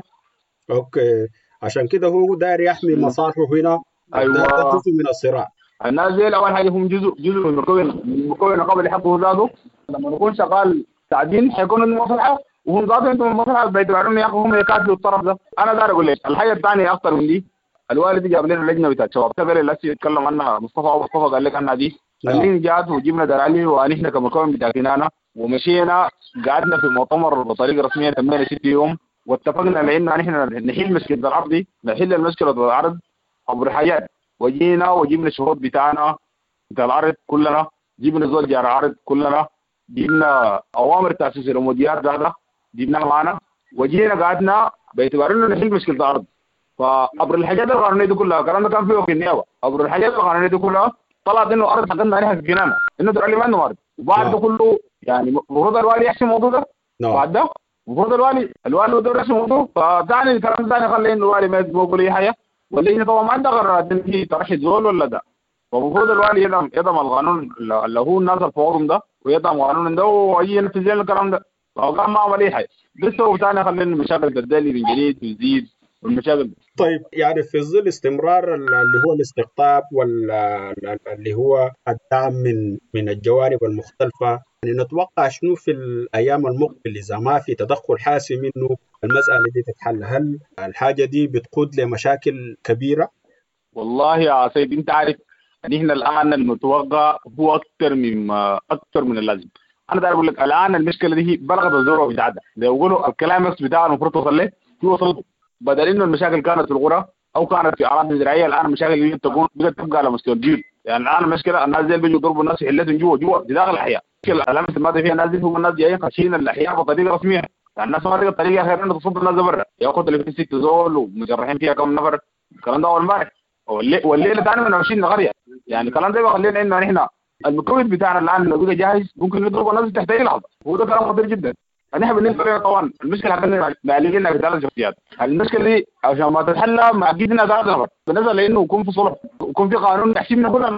اوكي عشان كده هو داير يحمي مصالحه هنا. ايوه ده جزء من الصراع. الناس دي اول حاجه هم جزء من المكون قبل يحققوا ذاته. لما نكون شغال ساعدين حيكونوا المصلحه وهم ذاتهم عندهم المصلحه باعتبارهم يا اخي هم يكاتلوا الطرف ده. انا داير اقول لك الحاجه الثانيه اكثر من دي، الوالد جاب لنا اللجنه بتاعت شباب تقريبا اللي يتكلم عنها مصطفى قال لك عنها دي. اللي جات وجبنا درالي ونحن كمكون بتاع كنانه ومشينا قعدنا في مؤتمر بطريقه رسميه تمينا 6 يوم واتفقنا لان نحن نحل مشكله العرض دي، نحل المشكله العرض عبر حاجات. وجينا وجبنا الشهود بتاعنا بتاع العرض كلنا، جبنا زول جار العرض كلنا، جبنا اوامر تاسيس العموديات هذا جبناها معنا وجينا قعدنا باعتبار انه نحل مشكله العرض. فعبر الحاجات القانونيه دي كلها الكلام ده كان فيه وكيل النيابه، عبر الحاجات القانونيه دي كلها طلعت انه ارض حقنا عليها في الجنانه انه درالي ما عنده ارض. وبعد ده كله يعني المفروض الوالي يحسم الموضوع ده. بعد ده المفروض الوالي ودور يحسم الموضوع. فثاني الكلام ثاني خلي انه الوالي ما يقول اي حاجه واللي طبعا ما عنده قرارات في طرح الزول ولا ده. فالمفروض الوالي يدعم القانون اللي هو الناس الفورم ده ويدعم قانون ده ويجي ينفذ الكلام ده. لو كان ما عمل اي حاجه لسه وثاني خلينا المشاكل تدلي من جديد وتزيد والمشاكل. طيب يعني في ظل استمرار اللي هو الاستقطاب واللي هو الدعم من الجوانب المختلفة، يعني نتوقع شنو في الأيام المقبلة إذا ما في تدخل حاسم إنه المسألة دي تتحل؟ هل الحاجة دي بتقود لمشاكل كبيرة؟ والله يا سيد أنت عارف أن إحنا الآن المتوقع هو أكثر من اللازم. أنا داير أقول لك الآن المشكلة دي بلغت الذروة بتاعتها، زي يقولوا الكلام بتاعها المفروض توصل له في وصلته. بدل انه المشاكل كانت في القرى او كانت في اراضي زراعيه، الان المشاكل دي تبقى على مستوى الجيل. يعني الان المشكله الناس دي بيجوا يضربوا الناس يحلتهم جوا في داخل الاحياء. الامس الماده فيها الناس دي هم الناس جايين خاشين الاحياء بطريقه رسميه. يعني الناس ما لقت طريقه غير انه تصد الناس برا ياخذ اللي في 6 زول ومجرحين فيها كم نفر. الكلام ده اول امبارح والليله ثاني من 20 قريه. يعني الكلام ده بيخلينا انه نحن المكون بتاعنا الان لو بقى جاهز ممكن نضرب الناس تحت اي لحظه، وده كلام خطير جدا. نحن بالنسبه لنا طبعا المشكله عندنا معالجينها في 3 شخصيات. المشكله دي عشان ما تتحل معقدنا 3 نفر بالنسبه لانه يكون في صلح ويكون في قانون نحسبنا كلنا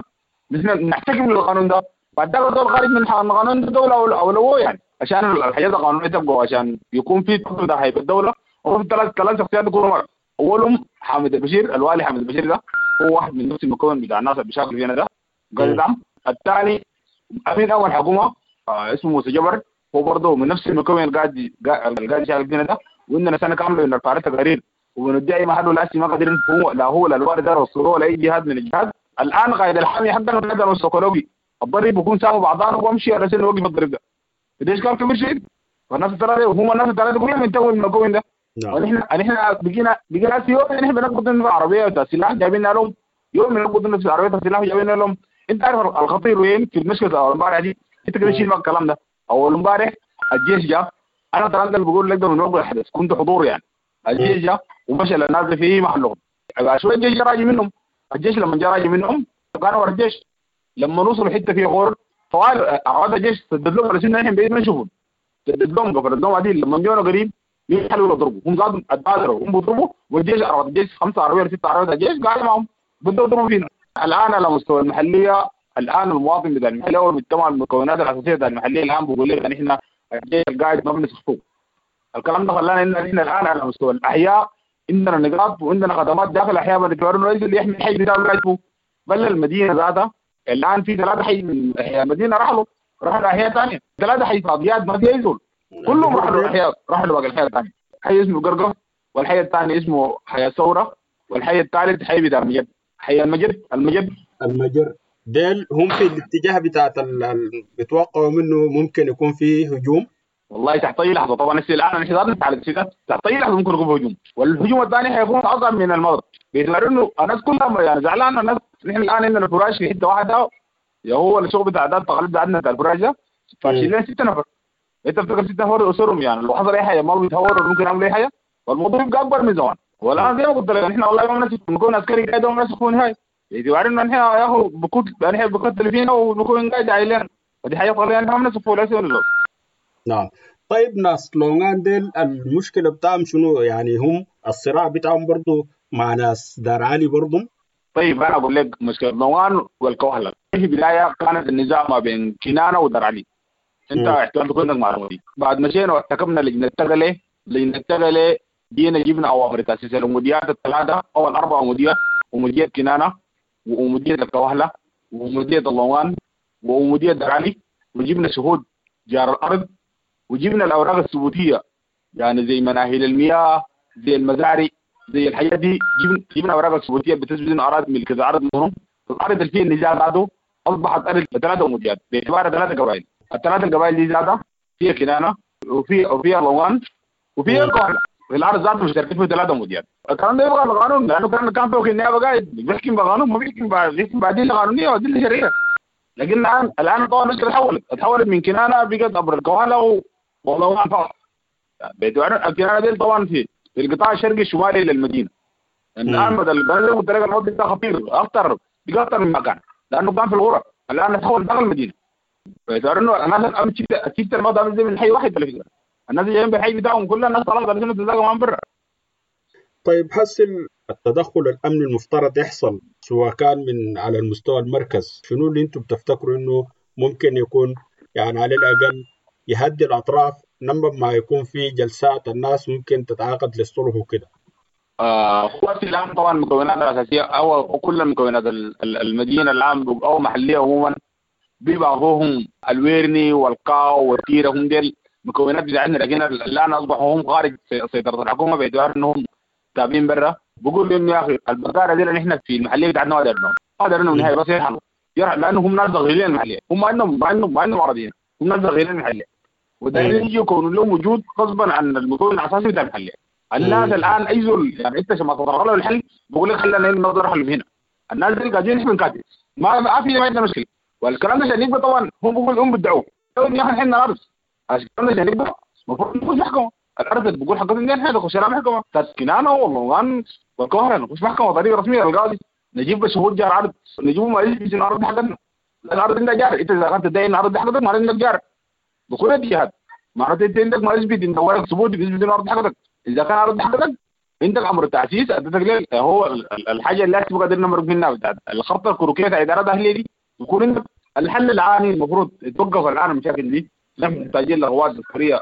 نحتكم للقانون ده. بعد ذلك الدول خارج من قانون الدوله اولويه يعني عشان الحاجات القانونيه تبقى وعشان يكون في تقدير هيئه الدوله. وفي 3 شخصيات يكونوا مرة. اولهم حامد البشير، الوالي حامد البشير ده هو واحد من نفس المكون بتاع الناس اللي بيشاركوا فينا ده قال دعم. الثاني امين اول حكومه اسمه موسى جبر، هو برضه من نفس المكون اللي قاعد يشارك فينا ده. وعندنا سنه كامله بنرفع تقارير وبندعي محله لاسي ما قادرين هو لا هو لا الوالد ده وصلوه ولا اي جهاد من الجهات. الان قائد الحامي حقنا هذا السيكولوجي الضرب بيكون سامو بعضنا وبمشي على سنه وقف الضرب ده. ليش كان كبير شيء؟ والناس الثلاثه وهم الناس الثلاثه كلهم ينتهوا من المكون ده. ونحن بقينا سيوم نحن بنقبض في عربيه السلاح جايبين لهم يوم بنقبض في عربيه السلاح جايبين لهم. انت عارف الخطير وين في المشكله امبارح دي؟ انت كده شيل الكلام ده. اول امبارح الجيش جاء، انا ترى اللي بقول لك ده من وقت الحدث كنت حضور يعني. الجيش جاء ومشى للناس في محلهم. شويه الجيش راجع منهم. الجيش لما جاء راجع منهم كانوا ورا الجيش لما وصلوا حته فيها غور طوال اعواد الجيش سدد لهم رسمنا نحن بعيد ما نشوفهم. سدد لهم قبل الدوم عديل لما جونا قريب يحلوا يضربوا هم قاعدين اتبادروا هم بيضربوا والجيش اعواد الجيش 5 عربيه ولا 6 عربيات الجيش قاعد معهم بدوا يضربوا فينا. الان على مستوى المحليه الان المواطن بتاع المحليه والمجتمع المكونات الاساسيه بتاع المحليه الان بيقول لك ان احنا الجيش القاعد ما بنسخطوه. الكلام ده خلانا ان احنا الان على مستوى الاحياء عندنا نقاط وعندنا خدمات داخل الاحياء باعتبار انه الرئيس اللي يحمي الحي بتاعه قاعد بل المدينه ذاتها الان في 3 حي من احياء المدينه راحوا احياء ثانيه 3 حي فاضيات ما فيها يزول كلهم راحوا احياء باقي الاحياء الثانيه. حي اسمه قرقه والحي الثاني اسمه حي الثوره والحي الثالث حي بتاع المجد حي المجر ديل هم في الاتجاه بتاعت بيتوقعوا منه ممكن يكون فيه هجوم. والله تحت اي لحظه طبعا الان انحدار على السياسات تحت اي لحظه ممكن يكون هجوم والهجوم الثاني حيكون اصعب من المرض باعتبار انه الناس كلها يعني زعلانه. الناس نحن الان عندنا فراش في حته واحده يا هو الشغل بتاع ده التقاليد عندنا بتاع الفراش ده فاشلين لنا 6 نفر. انت بتفكر 6 نفر اسرهم يعني لو حصل اي حاجه ما بيتهوروا ممكن يعملوا اي حاجه والموضوع يبقى اكبر من زمان. والان زي ما قلت لك نحن والله ما بنسى نكون عسكري قاعد وما نسى نكون هاي باعتبار انه نحن ياخذ بكتل فينا ونكون قاعد عايلين ودي حاجه طبيعيه نحن ما نسى فوق ولا. نعم. طيب ناس لونغان ديل المشكله بتاعهم شنو يعني؟ هم الصراع بتاعهم برضه مع ناس دار علي برضه. طيب انا اقول لك مشكله لونغان والكوهله في البدايه كانت النزاع ما بين كنانه ودار علي. انت احتمال تكون عندك معلومه دي. بعد مشينا واحتكمنا لجنه تغلي جينا جبنا اوامر تاسيس العموديات ال3 او ال4 عموديات ومدية كنانه ومدية الكوهله ومدية اللونغان ومدية دار علي وجبنا شهود جار الارض وجبنا الاوراق الثبوتيه يعني زي مناهل المياه زي المزارع زي الحاجات دي، جبنا اوراق الثبوتيه بتثبت انه اراضي ملك الارض منهم. الارض اللي فيها النزاع بعده اصبحت ارض ثلاثه اموديات باعتبار ثلاثه قبائل. الثلاثه القبائل دي ذاتها فيها كنانه وفيها لوان وفيها كوهله. الارض ذاتها مشتركين في ثلاثه اموديات. الكلام ده يبغى القانون لانه كان فوق النيابه قاعد بيحكم بقانون ما بيحكم بعدين قانونيه ودين شرعيه. لكن الان طبعا المشكله تحولت من كنانه بقت ابر الكوهله ولوان فقط. باعتبار الكنانه دي طبعا في القطاع الشرقي الشمالي للمدينه. الان بدل البلد والطريقه الوضع ده خطير اكثر من مكان لانه كان في الغرب الان تحول داخل المدينه. باعتبار انه الناس الان تشتري الموضوع زي من حي واحد على فكره. الناس اللي جايين بالحي بتاعهم كلها الناس طلعت على سنه تتلاقى من برا. طيب هسه التدخل الامني المفترض يحصل سواء كان من على المستوى المركز، شنو اللي انتم بتفتكروا انه ممكن يكون يعني على الاقل يهدي الاطراف لما ما يكون في جلسات الناس ممكن تتعاقد للصلح وكده؟ قوات الامن طبعا المكونات الاساسيه او كل المكونات المدينه الان او محليه عموما ببعضهم الويرني والقاو والتيره هم ديل مكونات بتاعتنا، لكن الان اصبحوا هم خارج سيطره الحكومه باعتبار انهم تابعين برا. بقول انه يا اخي البقاره دي نحن في المحليه بتاعتنا ما قدرنا نهايه بس يرحلوا لانه هم ناس صغيرين المحليه، هم عندهم عربيين، هم ناس صغيرين المحليه ودايرين يجوا يكونوا لهم وجود غصبا عن المكون الاساسي بتاع المحليه. الناس الان اي زول يعني انت عشان ما تتطرق له الحل بقول لك خلينا نقدر نحل من هنا. الناس دي قاعدين نحن نكاتب ما عندنا مشكله. والكلام ده عشان يبقى طبعا هم بيدعوه يا اخي احنا ارض الكلام ده عشان يبقى المفروض نخش محكمه. الارض اللي بقول حقتنا دي احنا نخش لها محكمه كنانه والله والكهرة نخش محكمه طريقه رسميه للقاضي نجيب شهود جار عرض نجيبهم ما يجي الارض حقتنا. الارض عندها جار انت اذا كنت تدعي ان الارض حقتك ما عندك جار بكل الجهات معناته انت عندك ما يثبت انت ورق ثبوت بيثبت ان الارض حقتك. اذا كان الارض حقتك عندك امر التاسيس ادتك ليه هو الحاجه اللي احنا قادرين نمرق منها بتاعت الخطه الكروكيه بتاع اداره الاهليه دي يكون عندك الحل العاني. المفروض يتوقف الان المشاكل دي. نحن محتاجين لقوات عسكريه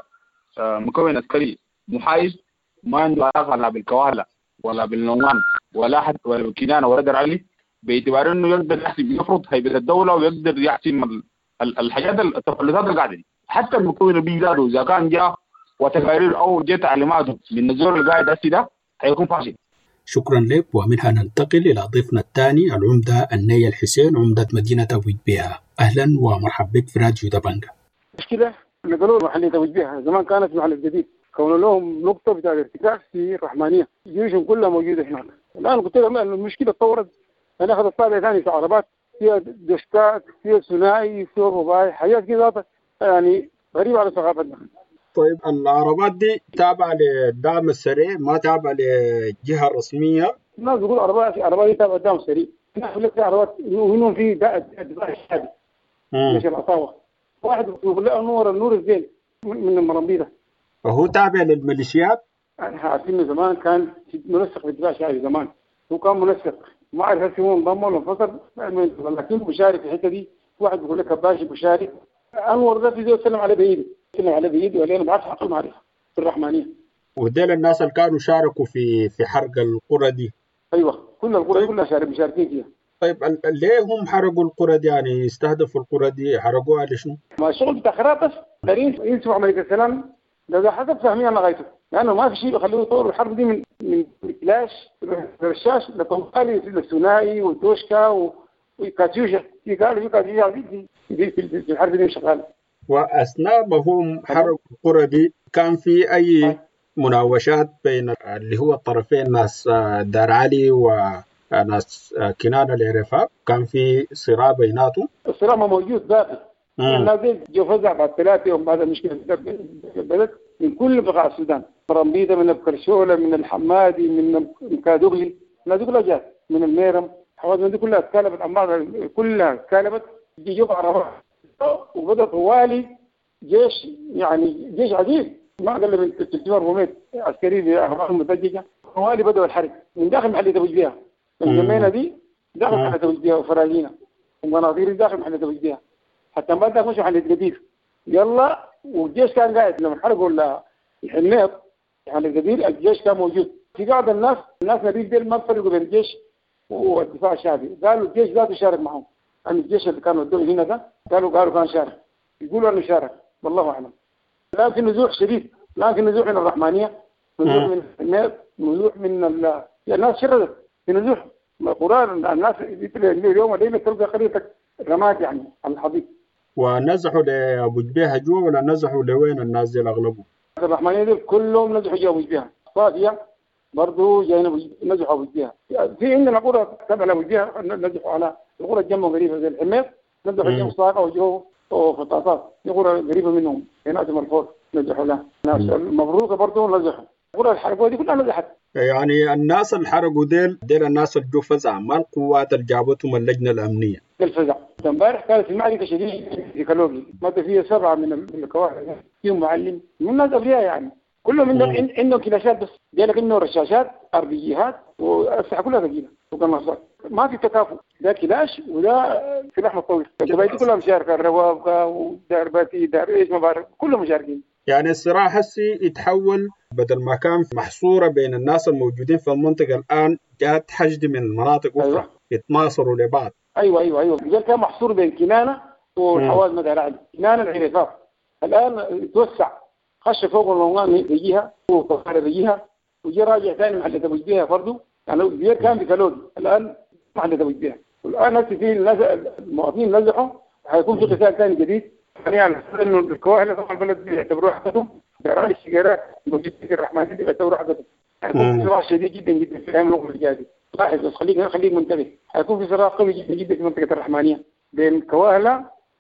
مكون عسكري محايد ما عنده علاقه لا بالكوهله ولا بالنومان ولا حتى ولا بالكنانه ولا درعلي باعتبار انه يقدر يحسب يفرض هيبه الدوله ويقدر يحسم الحاجات التفلتات اللي قاعده دي. حتى المكون بيزاده اذا كان جاء وتقارير او جاء تعليماته من الزول القاعد هسي ده هيكون فاشل. شكرا لك. ومنها ننتقل الى ضيفنا الثاني العمده النية الحسين عمده مدينه وجبيها. اهلا ومرحبا بك في راديو دبنجا. مشكله نقلوا محليه وجبيها زمان كانت محل الجديد كونوا لهم نقطه بتاع الارتكاز في الرحمانيه جيوشهم كلها موجوده هناك. الان قلت لهم المشكله تطورت. انا اخذت طابع ثاني في عربات فيها دشكات فيها ثنائي فيها رباعي حاجات كده يعني غريبه على ثقافتنا. طيب العربات دي تابعه للدعم السريع ما تابعه لجهه رسميه؟ الناس بيقولوا عربات دي تابعه للدعم السريع. الناس بيقول لك عربات ومنهم في دفاع الشعبي ليش العطاوه واحد يقول له النور الزين من المرمبيده وهو تابع للميليشيات. احنا عارفين زمان كان منسق في الدفاع الشعبي زمان هو كان منسق ما اعرف هل هو انضم ولا انفصل لكن مشارك في الحته دي. واحد بيقول لك كباشي مشارك. انور ده في زي سلم على بايده ولا انا ما بعرف حقه معرفه في الرحمانيه. وديل الناس اللي كانوا شاركوا في حرق القرى دي. ايوه كل القرى كلها مشاركين فيها. طيب ليه هم حرقوا القرى دي يعني يستهدفوا القرى دي حرقوها لشنو؟ ما الشغل بتاع خراب بس دارين ينسوا عمليه السلام ده حسب فهمي انا غايته لانه ما في شيء بيخلوه يطوروا الحرب دي من فلاش رشاش لطوالي للثنائي والتوشكا وكاتيوشا في كاتيوشا في الحرب دي شغاله. واثناء ما هم حرقوا القرى دي كان في اي مناوشات بين اللي هو الطرفين ناس دار علي وناس كنانه العرفاء كان في صراع بيناتهم؟ الصراع موجود باقي. الناس دي جو فزع بعد 3 يوم بعد المشكله بدت من كل بقاع السودان مرمبيده من الكرشوله من الحمادي من كادوغلي الناس دي كلها جات من الميرم الحوادث دي كلها اتكالبت أمراض كلها اتكالبت جو عرفات وبدأ طوالي جيش يعني جيش عجيب ما أقل من 300 عسكري بأهرام متججة طوالي بدأوا الحرب من داخل محلية وجبيها الجمينة دي داخل محلية وجبيها وفراجينا ومناظير داخل محلية وجبيها حتى ما بدأ مش محلية قدير يلا والجيش كان قاعد لما حرقوا الحنيط يعني قدير الجيش كان موجود في قاعدة الناس نبيل ديل ما فرقوا بين الجيش والدفاع الشعبي قالوا الجيش ذاته يشارك معهم أن الجيش اللي كانوا ودوه هنا ده قالوا كان شارك يقولوا أنه شارك والله أعلم الآن في نزوح شديد، الآن في نزوح من الرحمانية، نزوح من الناس، نزوح من الناس شردت في نزوح القرآن. الناس اليوم الليلة تلقى قريتك رماد يعني على الحضيض. ونزحوا لأبو جبيهة جوا ولا نزحوا لوين الناس دي الأغلبهم؟ الرحمانية دي كلهم نزحوا جوا أبو جبيهة. صافية برضه جايين نزحوا أبو جبيهة. في عندنا قرى تبع أبو جبيهة نزحوا على القرى الجنب قريبة زي الحمير، نزحوا جوا صاقة وجوا وفطاطات، دي قرى قريبة منهم هناك مرفوض نزحوا لها. ناس مبروكة برضه نزحوا. القرى الحرقوة دي كلها نزحت. يعني الناس اللي حرقوا ديل الناس اللي جو فزع، ما القوات اللي جابتهم اللجنة الأمنية؟ الفزع. امبارح كانت المعركة شديدة في كالوجي، مات فيها 7 من الكواحل، فيهم معلم من الناس أبرياء يعني، كلهم عندهم كلاشات بس، جالك إنه رشاشات أربيجيات والأسلحة كلها ثقيلة وقناصات، ما في تكافؤ، ده كلاش وده سلاح متطور، القبائل كلها مشاركة، الروابقة ودرباتي دار إيش ما بعرف كلهم مشاركين. يعني الصراع هسي يتحول بدل ما كان محصورة بين الناس الموجودين في المنطقة، الآن جات حشد من المناطق أخرى يتناصروا لبعض. أيوة زي كان محصور بين كنانة والحواز مدار عالي، كنانة العرفاف الآن توسع، خش فوق الموانئ يجيها وطفار يجيها وجي راجع ثاني محل تبوجبيها برضه، يعني الدير كان بكالوجي الآن محل تبوجبيها، والآن هسه في المواطنين نزحوا، وحيكون في قتال ثاني جديد. يعني إنه الكواهل طبعا البلد بيعتبروها حقتهم، داران السيجارات موجودين في الرحمانية بيعتبروها حقتهم. حيكون في صراع شديد جدا جدا في الأيام الأخرى الجاية. لاحظ بس خليك منتبه، حيكون في صراع قوي جدا جدا في منطقة الرحمانية بين كواهلة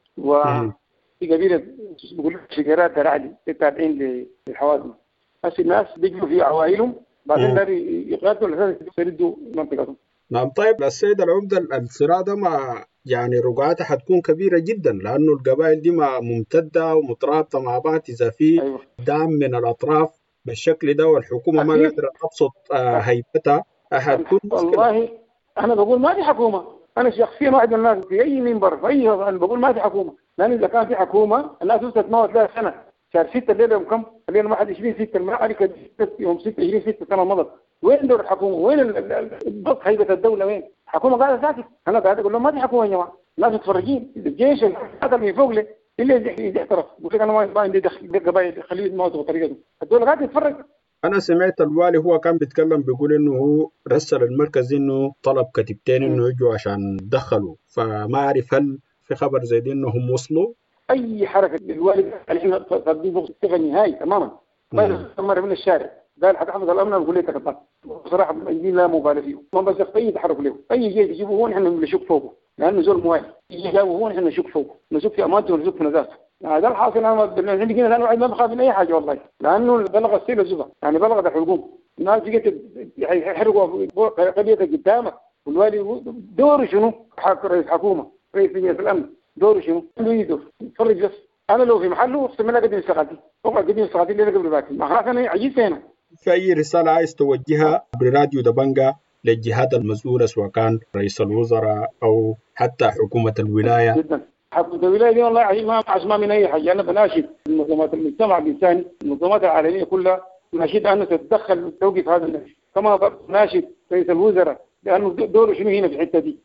وفي قبيلة بيقولوا السيجارات درعلي التابعين للحوادث. هسه الناس بيجوا في عوائلهم بعدين دار يقاتلوا الأساس يردوا منطقتهم. نعم. طيب السيد العمدة، الصراع ده مع يعني رقعاتها حتكون كبيرة جدا، لأنه القبائل دي ممتدة ومترابطة مع بعض. إذا في دعم من الأطراف بالشكل ده والحكومة ما قادرة تبسط هيبتها حتكون مشكلة. والله أنا بقول ما في حكومة، أنا شخصيا واحد من الناس في أي منبر في أي أنا بقول ما في حكومة، لأن إذا كان في حكومة الناس تتموت لها سنة. شهر 6 الليلة يوم كم؟ الليلة 21/6 المعركة يوم 26/6 سنة مضت. وين دور الحكومة؟ وين الضغط هيبة الدولة وين؟ الحكومة قاعدة ساكت. أنا قاعد أقول لهم ما في حكومة يا جماعة، الناس متفرجين. الجيش هذا اللي فوق له اللي يحترف يقول لك أنا ما عندي دخل بالقبائل خليه يموتوا بطريقته. الدولة قاعدة تتفرج. أنا سمعت الوالي هو كان بيتكلم بيقول إنه هو رسل المركز إنه طلب كتيبتين إنه يجوا عشان يدخلوا، فما أعرف هل في خبر زي دي إنهم وصلوا؟ أي حركة الوالي إحنا صدقوا اتفاق نهائي تماما. ما مر من الشارع قال حتحفظ الأمن بقول لك تقطع. بصراحة لا مبالغ فيه، ما بس أي تحرك له، أي جيش يجيبوه هون إحنا نشوف فوقه، لأنه زول موالي يجيبوه هون إحنا نشوف فوقه، نشوف في أمانته ونشوف في نزاهته. هذا الحاصل. أنا عندي كده لأنه ما بخاف من أي حاجة والله، لأنه بلغ السيل الزبا يعني بلغت الحكومة. الناس جت يحرقوا قضية قدامك، والوالي دوره شنو؟ رئيس حكومة، رئيس مجلس الأمن دوره شنو؟ عنده يدور يتفرج بس. أنا لو في محله أقسم بالله قدم استقالتي، قدم استقالتي اللي قبل باكي، ما خلاص أنا عجيز هنا. في أي رسالة عايز توجهها براديو دبنجا للجهات المسؤولة سواء كان رئيس الوزراء أو حتى حكومة الولاية؟ جدا حكومة الولاية دي والله عجيب ما أسمع من أي حاجة. أنا بناشد منظمات المجتمع الإنساني، المنظمات العالمية كلها، ناشد أن تتدخل وتوقف هذا النشر. كما ناشد رئيس الوزراء لأنه دوره شنو هنا في الحتة دي،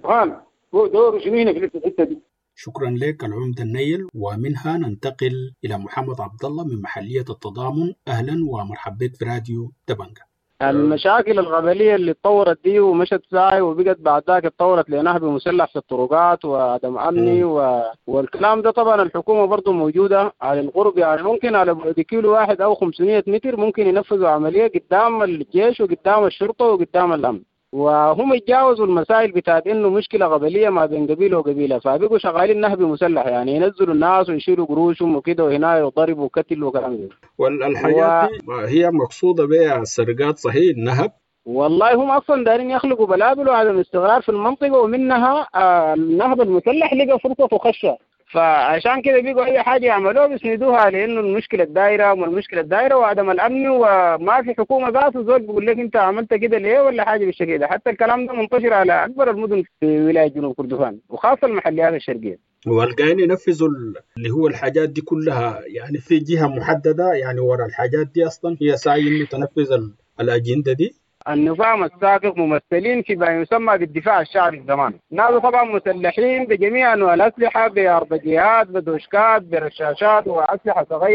دوره شنو هنا في الحتة دي. شكرا لك العمدة النيل. ومنها ننتقل إلى محمد عبد الله من محلية التضامن. أهلا ومرحبا بك في راديو دبنجا. المشاكل القبلية اللي اتطورت دي ومشت ساعي وبقت بعد ذاك اتطورت لنهب مسلح في الطرقات وعدم أمني والكلام ده طبعا الحكومة برضو موجودة على القرب، يعني ممكن على بعد كيلو واحد أو 500 متر ممكن ينفذوا عملية قدام الجيش وقدام الشرطة وقدام الأمن، وهم يتجاوزوا المسائل بتاعت انه مشكله قبليه ما بين قبيله وقبيله، فبقوا شغالين نهب مسلح، يعني ينزلوا الناس ويشيلوا قروشهم وكده وهنا يضربوا وقتلوا وكلام ده. والحاجات دي هي مقصوده بها السرقات صحيح النهب؟ والله هم اصلا دايرين يخلقوا بلابل وعدم استقرار في المنطقه، ومنها النهب المسلح لقى فرصه وخشه، فعشان كده بيقوا اي حاجه يعملوها بيسندوها لانه المشكله الدايره والمشكله الدايره وعدم الامن وما في حكومه ذاته زول بيقول لك انت عملت كده ليه ولا حاجه بالشكل ده. حتى الكلام ده منتشر على اكبر المدن في ولايه جنوب كردفان وخاصه المحليات الشرقيه. والقاين ينفذوا اللي هو الحاجات دي كلها، يعني في جهه محدده يعني ورا الحاجات دي اصلا هي سعي انه تنفذ الاجنده دي. النظام السابق ممثلين في ما يسمى بالدفاع الشعبي زمان، ناس طبعا مسلحين بجميع انواع الاسلحه، باربجيات، بدوشكات، برشاشات واسلحه صغيره،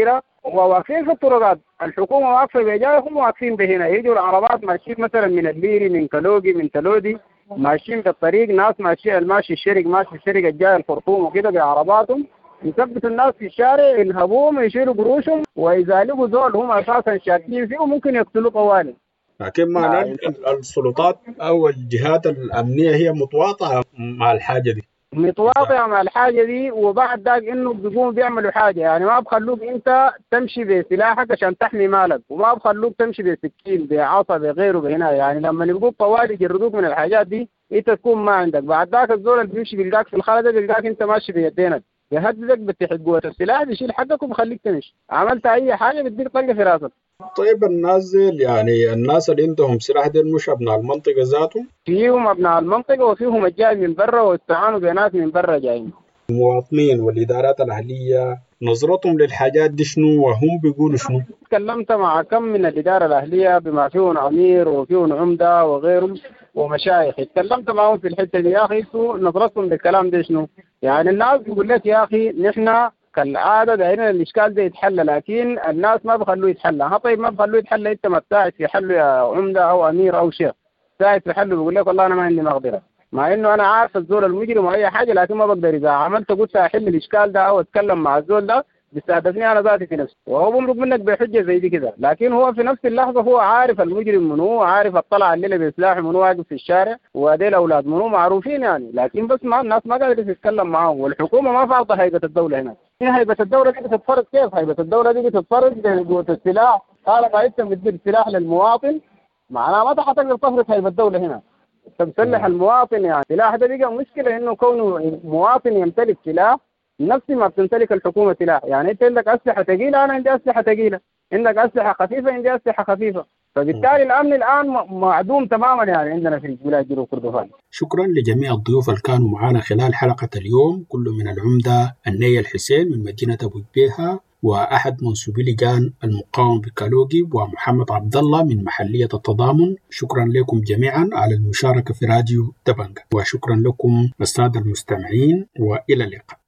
وواقفين في الطرقات، الحكومة واقفة بجاي هم واقفين بهنا، يجوا العربات ماشيين مثلا من الليري من كالوجي من تلودي ماشيين في الطريق، ناس ماشي الشرق ماشي الشرق الجاي الخرطوم وكده بعرباتهم، يثبتوا الناس في الشارع ينهبوهم ويشيلوا قروشهم، وإذا لقوا زول هم أساسا شاكين فيه ممكن يقتلوا طوالي. لكن معناه السلطات أو الجهات الأمنية هي متواطئة مع الحاجة دي، متواطئة مع الحاجة دي، وبعد ذاك إنه بيقوموا بيعملوا حاجة، يعني ما بخلوك أنت تمشي بسلاحك عشان تحمي مالك، وما بخلوك تمشي بسكين بعصا بغيره بهنا، يعني لما يبقوا طوالي يجردوك من الحاجات دي أنت تكون ما عندك، بعد ذاك الزول اللي بيمشي بيلقاك في الخالد بيلقاك أنت ماشي بيدينك، يهددك بتحت قوة السلاح بيشيل حقك وبخليك تمشي، عملت أي حاجة بتديك طلقة في راسك. طيب الناس يعني الناس اللي عندهم سلاح دي مش أبناء المنطقة ذاتهم؟ فيهم أبناء المنطقة وفيهم الجاي من برا واستعانوا بناس من برا جايين. المواطنين والإدارات الأهلية نظرتهم للحاجات دي شنو وهم بيقولوا شنو؟ تكلمت مع كم من الإدارة الأهلية بما فيهم أمير وفيهم عمدة وغيرهم ومشايخ، تكلمت معهم في الحتة دي يا أخي نظرتهم للكلام ده شنو؟ يعني الناس بيقول لك يا أخي نحن كالعادة دايرين الإشكال ده يتحل، لكن الناس ما بخلوه يتحل. ها طيب ما بخلوه يتحل، أنت ما بتساعد في حله يا عمدة أو أمير أو شيخ، تساعد في حله بيقول لك والله أنا ما عندي مقدرة، مع إنه أنا عارف الزول المجرم وأي حاجة، لكن ما بقدر إذا عملت قلت أحل الإشكال ده أو أتكلم مع الزول ده بيستهدفني أنا ذاتي في نفسي، وهو بمرق منك بحجة زي دي كده، لكن هو في نفس اللحظة هو عارف المجرم منو، عارف الطلع الليلة بسلاحه منو واقف في الشارع، وهذيل أولاد منو معروفين يعني، لكن بس ما الناس ما قادرة تتكلم معاهم، والحكومة ما فاضة هيبة الدولة هنا. هيبة الدولة دي بتتفرض كيف؟ هيبة الدولة دي بتتفرض بقوة السلاح، طالما أنت بتدي السلاح للمواطن معناه ما حتقدر تفرض هيبة الدولة هنا. تسلح المواطن، يعني السلاح ده بقى مشكلة، إنه كونه مواطن يمتلك سلاح نفسي ما بتمتلك الحكومة سلاح، يعني أنت عندك أسلحة ثقيلة أنا عندي أسلحة ثقيلة، عندك أسلحة خفيفة عندي أسلحة خفيفة، فبالتالي الأمن الآن معدوم تماما يعني عندنا في ولاية جنوب كردفان. شكرا لجميع الضيوف اللي كانوا معنا خلال حلقة اليوم، كل من العمدة النية الحسين من مدينة أبو جبيهة، وأحد منسوبي لجان المقاومة بكالوجي، ومحمد عبد الله من محلية التضامن. شكرا لكم جميعا على المشاركة في راديو دبنجة، وشكرا لكم السادة المستمعين، وإلى اللقاء.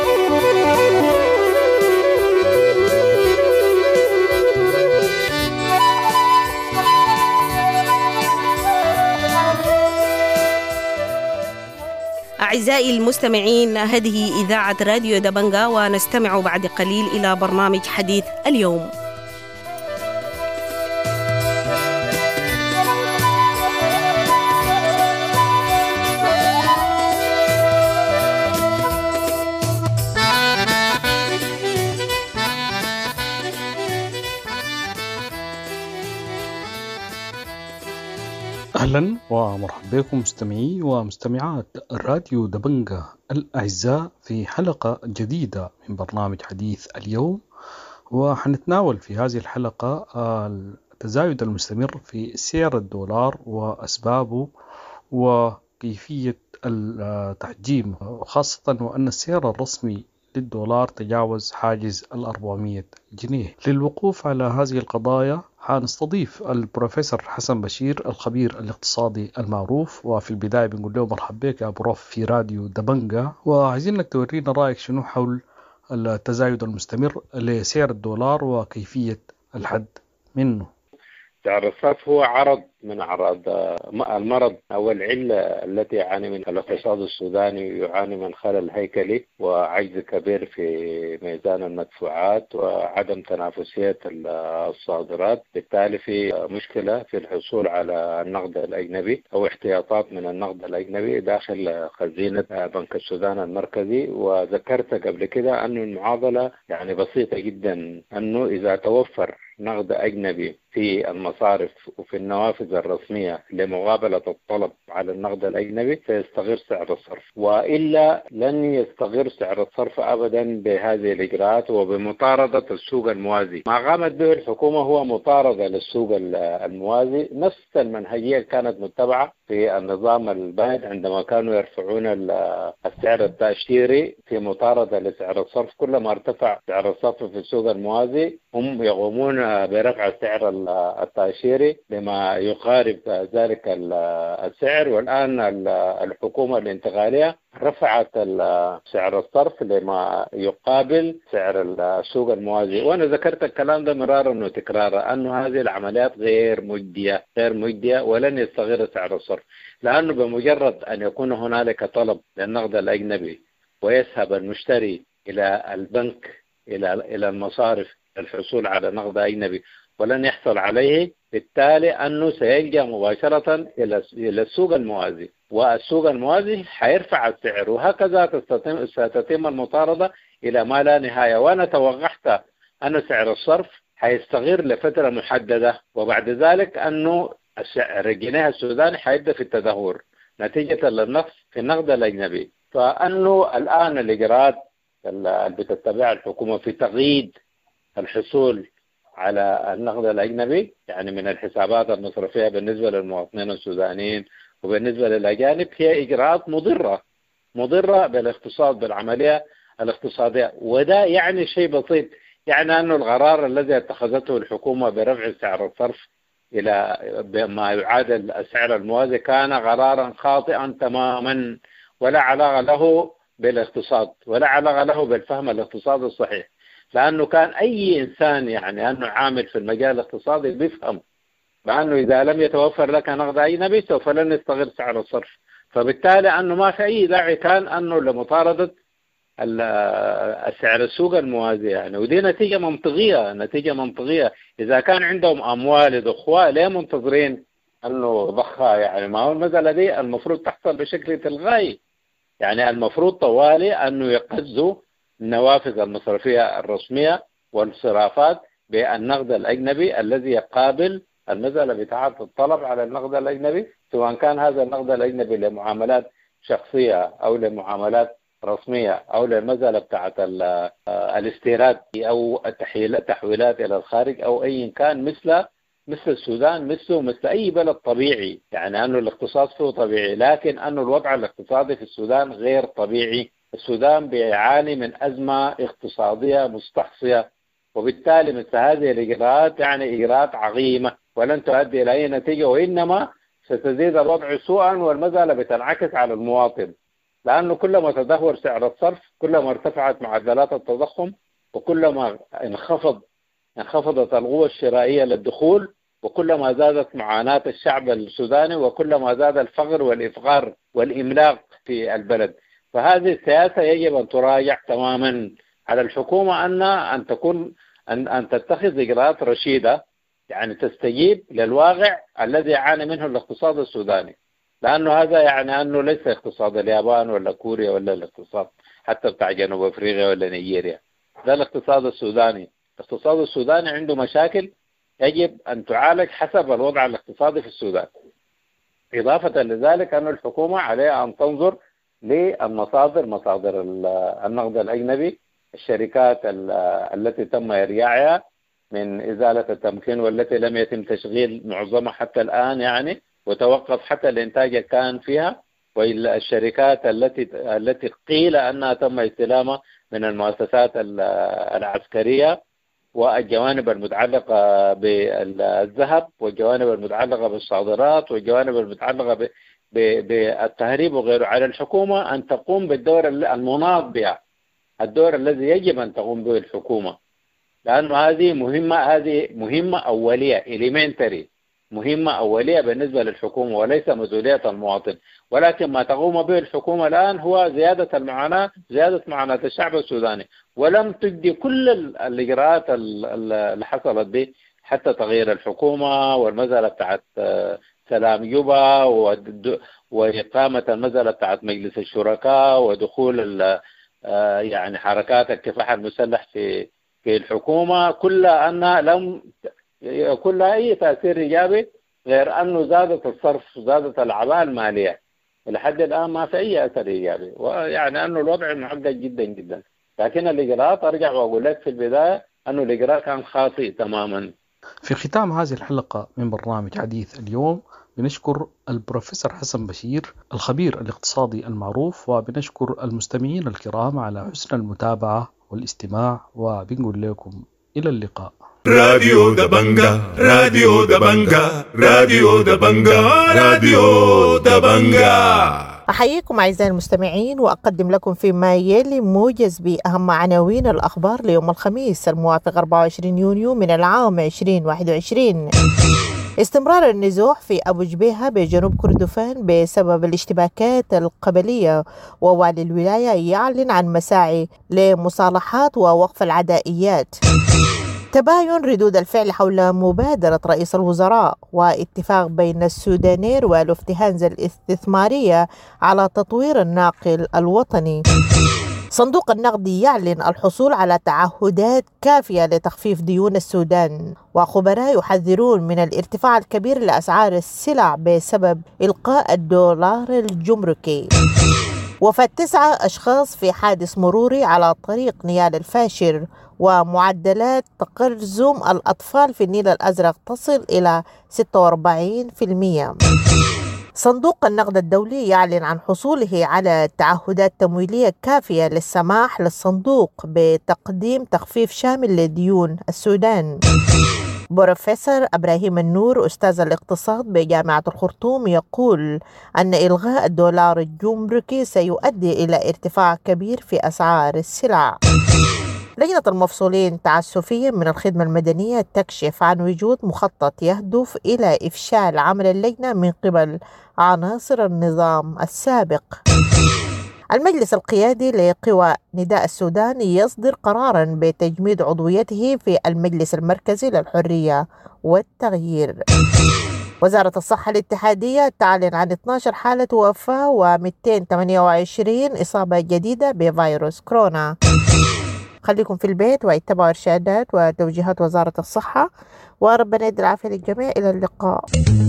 أعزائي المستمعين، هذه إذاعة راديو دبنجة، ونستمع بعد قليل إلى برنامج حديث اليوم. أهلا ومرحبا بكم مستمعي ومستمعات راديو دبنجة الأعزاء في حلقة جديدة من برنامج حديث اليوم، وحنتناول في هذه الحلقة التزايد المستمر في سعر الدولار وأسبابه وكيفية التحجيم، خاصة وأن السعر الرسمي للدولار تجاوز حاجز 400 جنيه. للوقوف على هذه القضايا حنستضيف البروفيسور حسن بشير الخبير الاقتصادي المعروف، وفي البداية بنقول له مرحبا بك يا بروف في راديو دبنجة، وعايزينك تورينا رأيك شنو حول التزايد المستمر لسعر الدولار وكيفية الحد منه. سعر الصرف هو عرض من أعراض المرض أو العلة التي يعاني من الاقتصاد السوداني، يعاني من خلل هيكلي وعجز كبير في ميزان المدفوعات وعدم تنافسية الصادرات، بالتالي في مشكلة في الحصول على النقد الأجنبي أو احتياطات من النقد الأجنبي داخل خزينة بنك السودان المركزي. وذكرت قبل كده أن المعادلة يعني بسيطة جدا، أنه إذا توفر نقد أجنبي في المصارف وفي النوافذ الرسمية لمقابلة الطلب على النقد الأجنبي سيستغر سعر الصرف، وإلا لن يستغر سعر الصرف أبدا بهذه الإجراءات وبمطاردة السوق الموازي. ما قامت به الحكومة هو مطاردة للسوق الموازي، نفس المنهجية كانت متبعة في النظام البائد عندما كانوا يرفعون السعر التأشيري في مطاردة لسعر الصرف. كلما ارتفع سعر الصرف في السوق الموازي هم يقومون برفع السعر التأشيري لما يقارب ذلك السعر. والآن الحكومة الانتقالية رفعت سعر الصرف لما يقابل سعر السوق الموازي. وأنا ذكرت الكلام ده مرارا وتكرارا أنه هذه العمليات غير مجدية ولن يستغر سعر الصرف، لأنه بمجرد أن يكون هنالك طلب للنقد الأجنبي ويذهب المشتري إلى البنك إلى المصارف للحصول على نقد أجنبي ولن يحصل عليه، بالتالي أنه سيلجأ مباشرة إلى السوق الموازي، والسوق الموازي حيرفع السعر، وهكذا ستتم المطاردة إلى ما لا نهاية. وأنا توقعت أن سعر الصرف حيستغر لفترة محددة، وبعد ذلك أنه السعر الجنيه السوداني حيبدأ في التدهور نتيجة للنقص في النقد الأجنبي. فأنه الآن الإجراءات اللي بتتبعها الحكومة في تقييد الحصول على النقد الأجنبي يعني من الحسابات المصرفية بالنسبة للمواطنين السودانيين وبالنسبة للأجانب هي إجراءات مضرة بالاقتصاد، بالعملية الاقتصادية. وده يعني شيء بسيط، يعني أنه القرار الذي اتخذته الحكومة برفع سعر الصرف إلى ما يعادل السعر الموازي كان قرارا خاطئا تماما، ولا علاقة له بالاقتصاد ولا علاقة له بالفهم الاقتصادي الصحيح، لأنه كان أي إنسان يعني أنه عامل في المجال الاقتصادي بيفهم بأنه إذا لم يتوفر لك نقد أجنبي سوف لن يستغل سعر الصرف، فبالتالي أنه ما في أي داعي كان أنه لمطاردة السعر السوق الموازي يعني. ودي نتيجة منطقية. إذا كان عندهم أموال يضخوها ليه منتظرين أنه ضخها؟ يعني ما هو المسألة دي المفروض تحصل بشكل تلقائي، يعني المفروض طوالي أنه يقزوا النوافذ المصرفية الرسمية والصرافات بالنقد الأجنبي الذي يقابل المسألة بتاعة الطلب على النقد الأجنبي، سواء كان هذا النقد الأجنبي لمعاملات شخصية أو لمعاملات رسمية أو للمسألة بتاعة الاستيراد أو التحويلات إلى الخارج أو أي كان مثل السودان مثل أي بلد طبيعي، يعني أنه الاقتصاد فيه طبيعي، لكن أنه الوضع الاقتصادي في السودان غير طبيعي. السودان بيعاني من أزمة اقتصادية مستحصية، وبالتالي مثل هذه الإجراءات يعني إجراءات عقيمة ولن تؤدي إلى أي نتيجة، وإنما ستزيد الوضع سوءا والمسألة بتنعكس على المواطن، لأنه كلما تدهور سعر الصرف كلما ارتفعت معدلات التضخم، وكلما انخفضت القوة الشرائية للدخول، وكلما زادت معاناة الشعب السوداني، وكلما زاد الفقر والإفقار والإملاق في البلد. فهذه السياسة يجب أن تراجع تماما. على الحكومة أن تتخذ إجراءات رشيدة يعني تستجيب للواقع الذي يعاني منه الاقتصاد السوداني، لأنه هذا يعني أنه ليس اقتصاد اليابان ولا كوريا ولا الاقتصاد حتى بتاع جنوب أفريقيا ولا نيجيريا، ده الاقتصاد السوداني. الاقتصاد السوداني عنده مشاكل يجب أن تعالج حسب الوضع الاقتصادي في السودان. إضافة لذلك أن الحكومة عليها أن تنظر للمصادر، مصادر النقد الأجنبي، الشركات التي تم إرجاعها من إزالة التمكين والتي لم يتم تشغيل معظمها حتى الآن يعني، وتوقف حتى الإنتاج كان فيها، والشركات التي قيل أنها تم استلامها من المؤسسات العسكرية، والجوانب المتعلقة بالذهب، والجوانب المتعلقة بالصادرات، والجوانب المتعلقة بالتهريب وغيره. على الحكومة أن تقوم بالدور المناط بها، الدور الذي يجب أن تقوم به الحكومة، لأنه هذه مهمة أولية elementary، مهمة أولية بالنسبة للحكومة وليس مسؤولية المواطن. ولكن ما تقوم به الحكومة الآن هو زيادة المعاناة، زيادة معاناة الشعب السوداني، ولم تجدي كل الإجراءات اللي حصلت به حتى تغيير الحكومة والمسألة بتاعت سلام جوبا وإقامة المسألة بتاعت مجلس الشركاء ودخول يعني حركات الكفاح المسلح في الحكومة، كلها أنها لم يكون لها أي تأثير إيجابي غير أنه زادت الصرف، زادت العباءة المالية. لحد الآن ما في أي أثر إيجابي، ويعني أنه الوضع معقد جدا جدا. لكن الإجراءات أرجع وأقول لك في البداية أنه الإجراء كان خاطئ تماما. في ختام هذه الحلقة من برنامج حديث اليوم بنشكر البروفيسور حسن بشير الخبير الاقتصادي المعروف، وبنشكر المستمعين الكرام على حسن المتابعة والاستماع، وبنقول لكم إلى اللقاء. راديو دبنجا، راديو دبنجا، راديو دبنجا، راديو دبنجا. أحييكم أعزائي المستمعين وأقدم لكم فيما يلي موجز بأهم عناوين الأخبار ليوم الخميس الموافق 24 يونيو من العام 2021. استمرار النزوح في أبو جبيهة بجنوب كردفان بسبب الاشتباكات القبلية، ووالي الولاية يعلن عن مساعي لمصالحات ووقف العدائيات. تباين ردود الفعل حول مبادرة رئيس الوزراء واتفاق بين السودانير والوفتهانزا الاستثمارية على تطوير الناقل الوطني. صندوق النقد يعلن الحصول على تعهدات كافية لتخفيف ديون السودان، وخبراء يحذرون من الارتفاع الكبير لأسعار السلع بسبب إلقاء الدولار الجمركي. وفاة 9 أشخاص في حادث مروري على طريق نيال الفاشر، ومعدلات تقزم الأطفال في النيل الأزرق تصل إلى 46%. صندوق النقد الدولي يعلن عن حصوله على تعهدات تمويلية كافية للسماح للصندوق بتقديم تخفيف شامل لديون السودان. بروفيسور إبراهيم النور أستاذ الاقتصاد بجامعة الخرطوم يقول أن إلغاء الدولار الجمركي سيؤدي إلى ارتفاع كبير في أسعار السلع. لجنة المفصولين تعسفيا من الخدمة المدنية تكشف عن وجود مخطط يهدف إلى إفشال عمل اللجنة من قبل عناصر النظام السابق. المجلس القيادي لقوى نداء السودان يصدر قرارا بتجميد عضويته في المجلس المركزي للحرية والتغيير. وزارة الصحة الاتحادية تعلن عن 12 حالة وفاة و228 إصابة جديدة بفيروس كورونا. خليكم في البيت واتبعوا إرشادات وتوجيهات وزارة الصحة، وربنا يدي العافية للجميع. إلى اللقاء.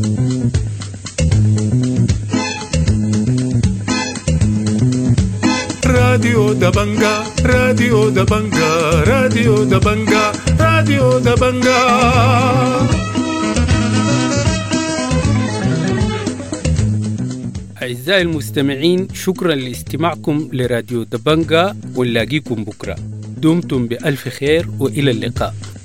راديو دبنجا راديو دبنجا راديو دبنجا راديو دبنجا. أعزائي المستمعين، شكرا لاستماعكم لراديو دبنجا، ونلاقيكم بكرة. دمتم بألف خير وإلى اللقاء.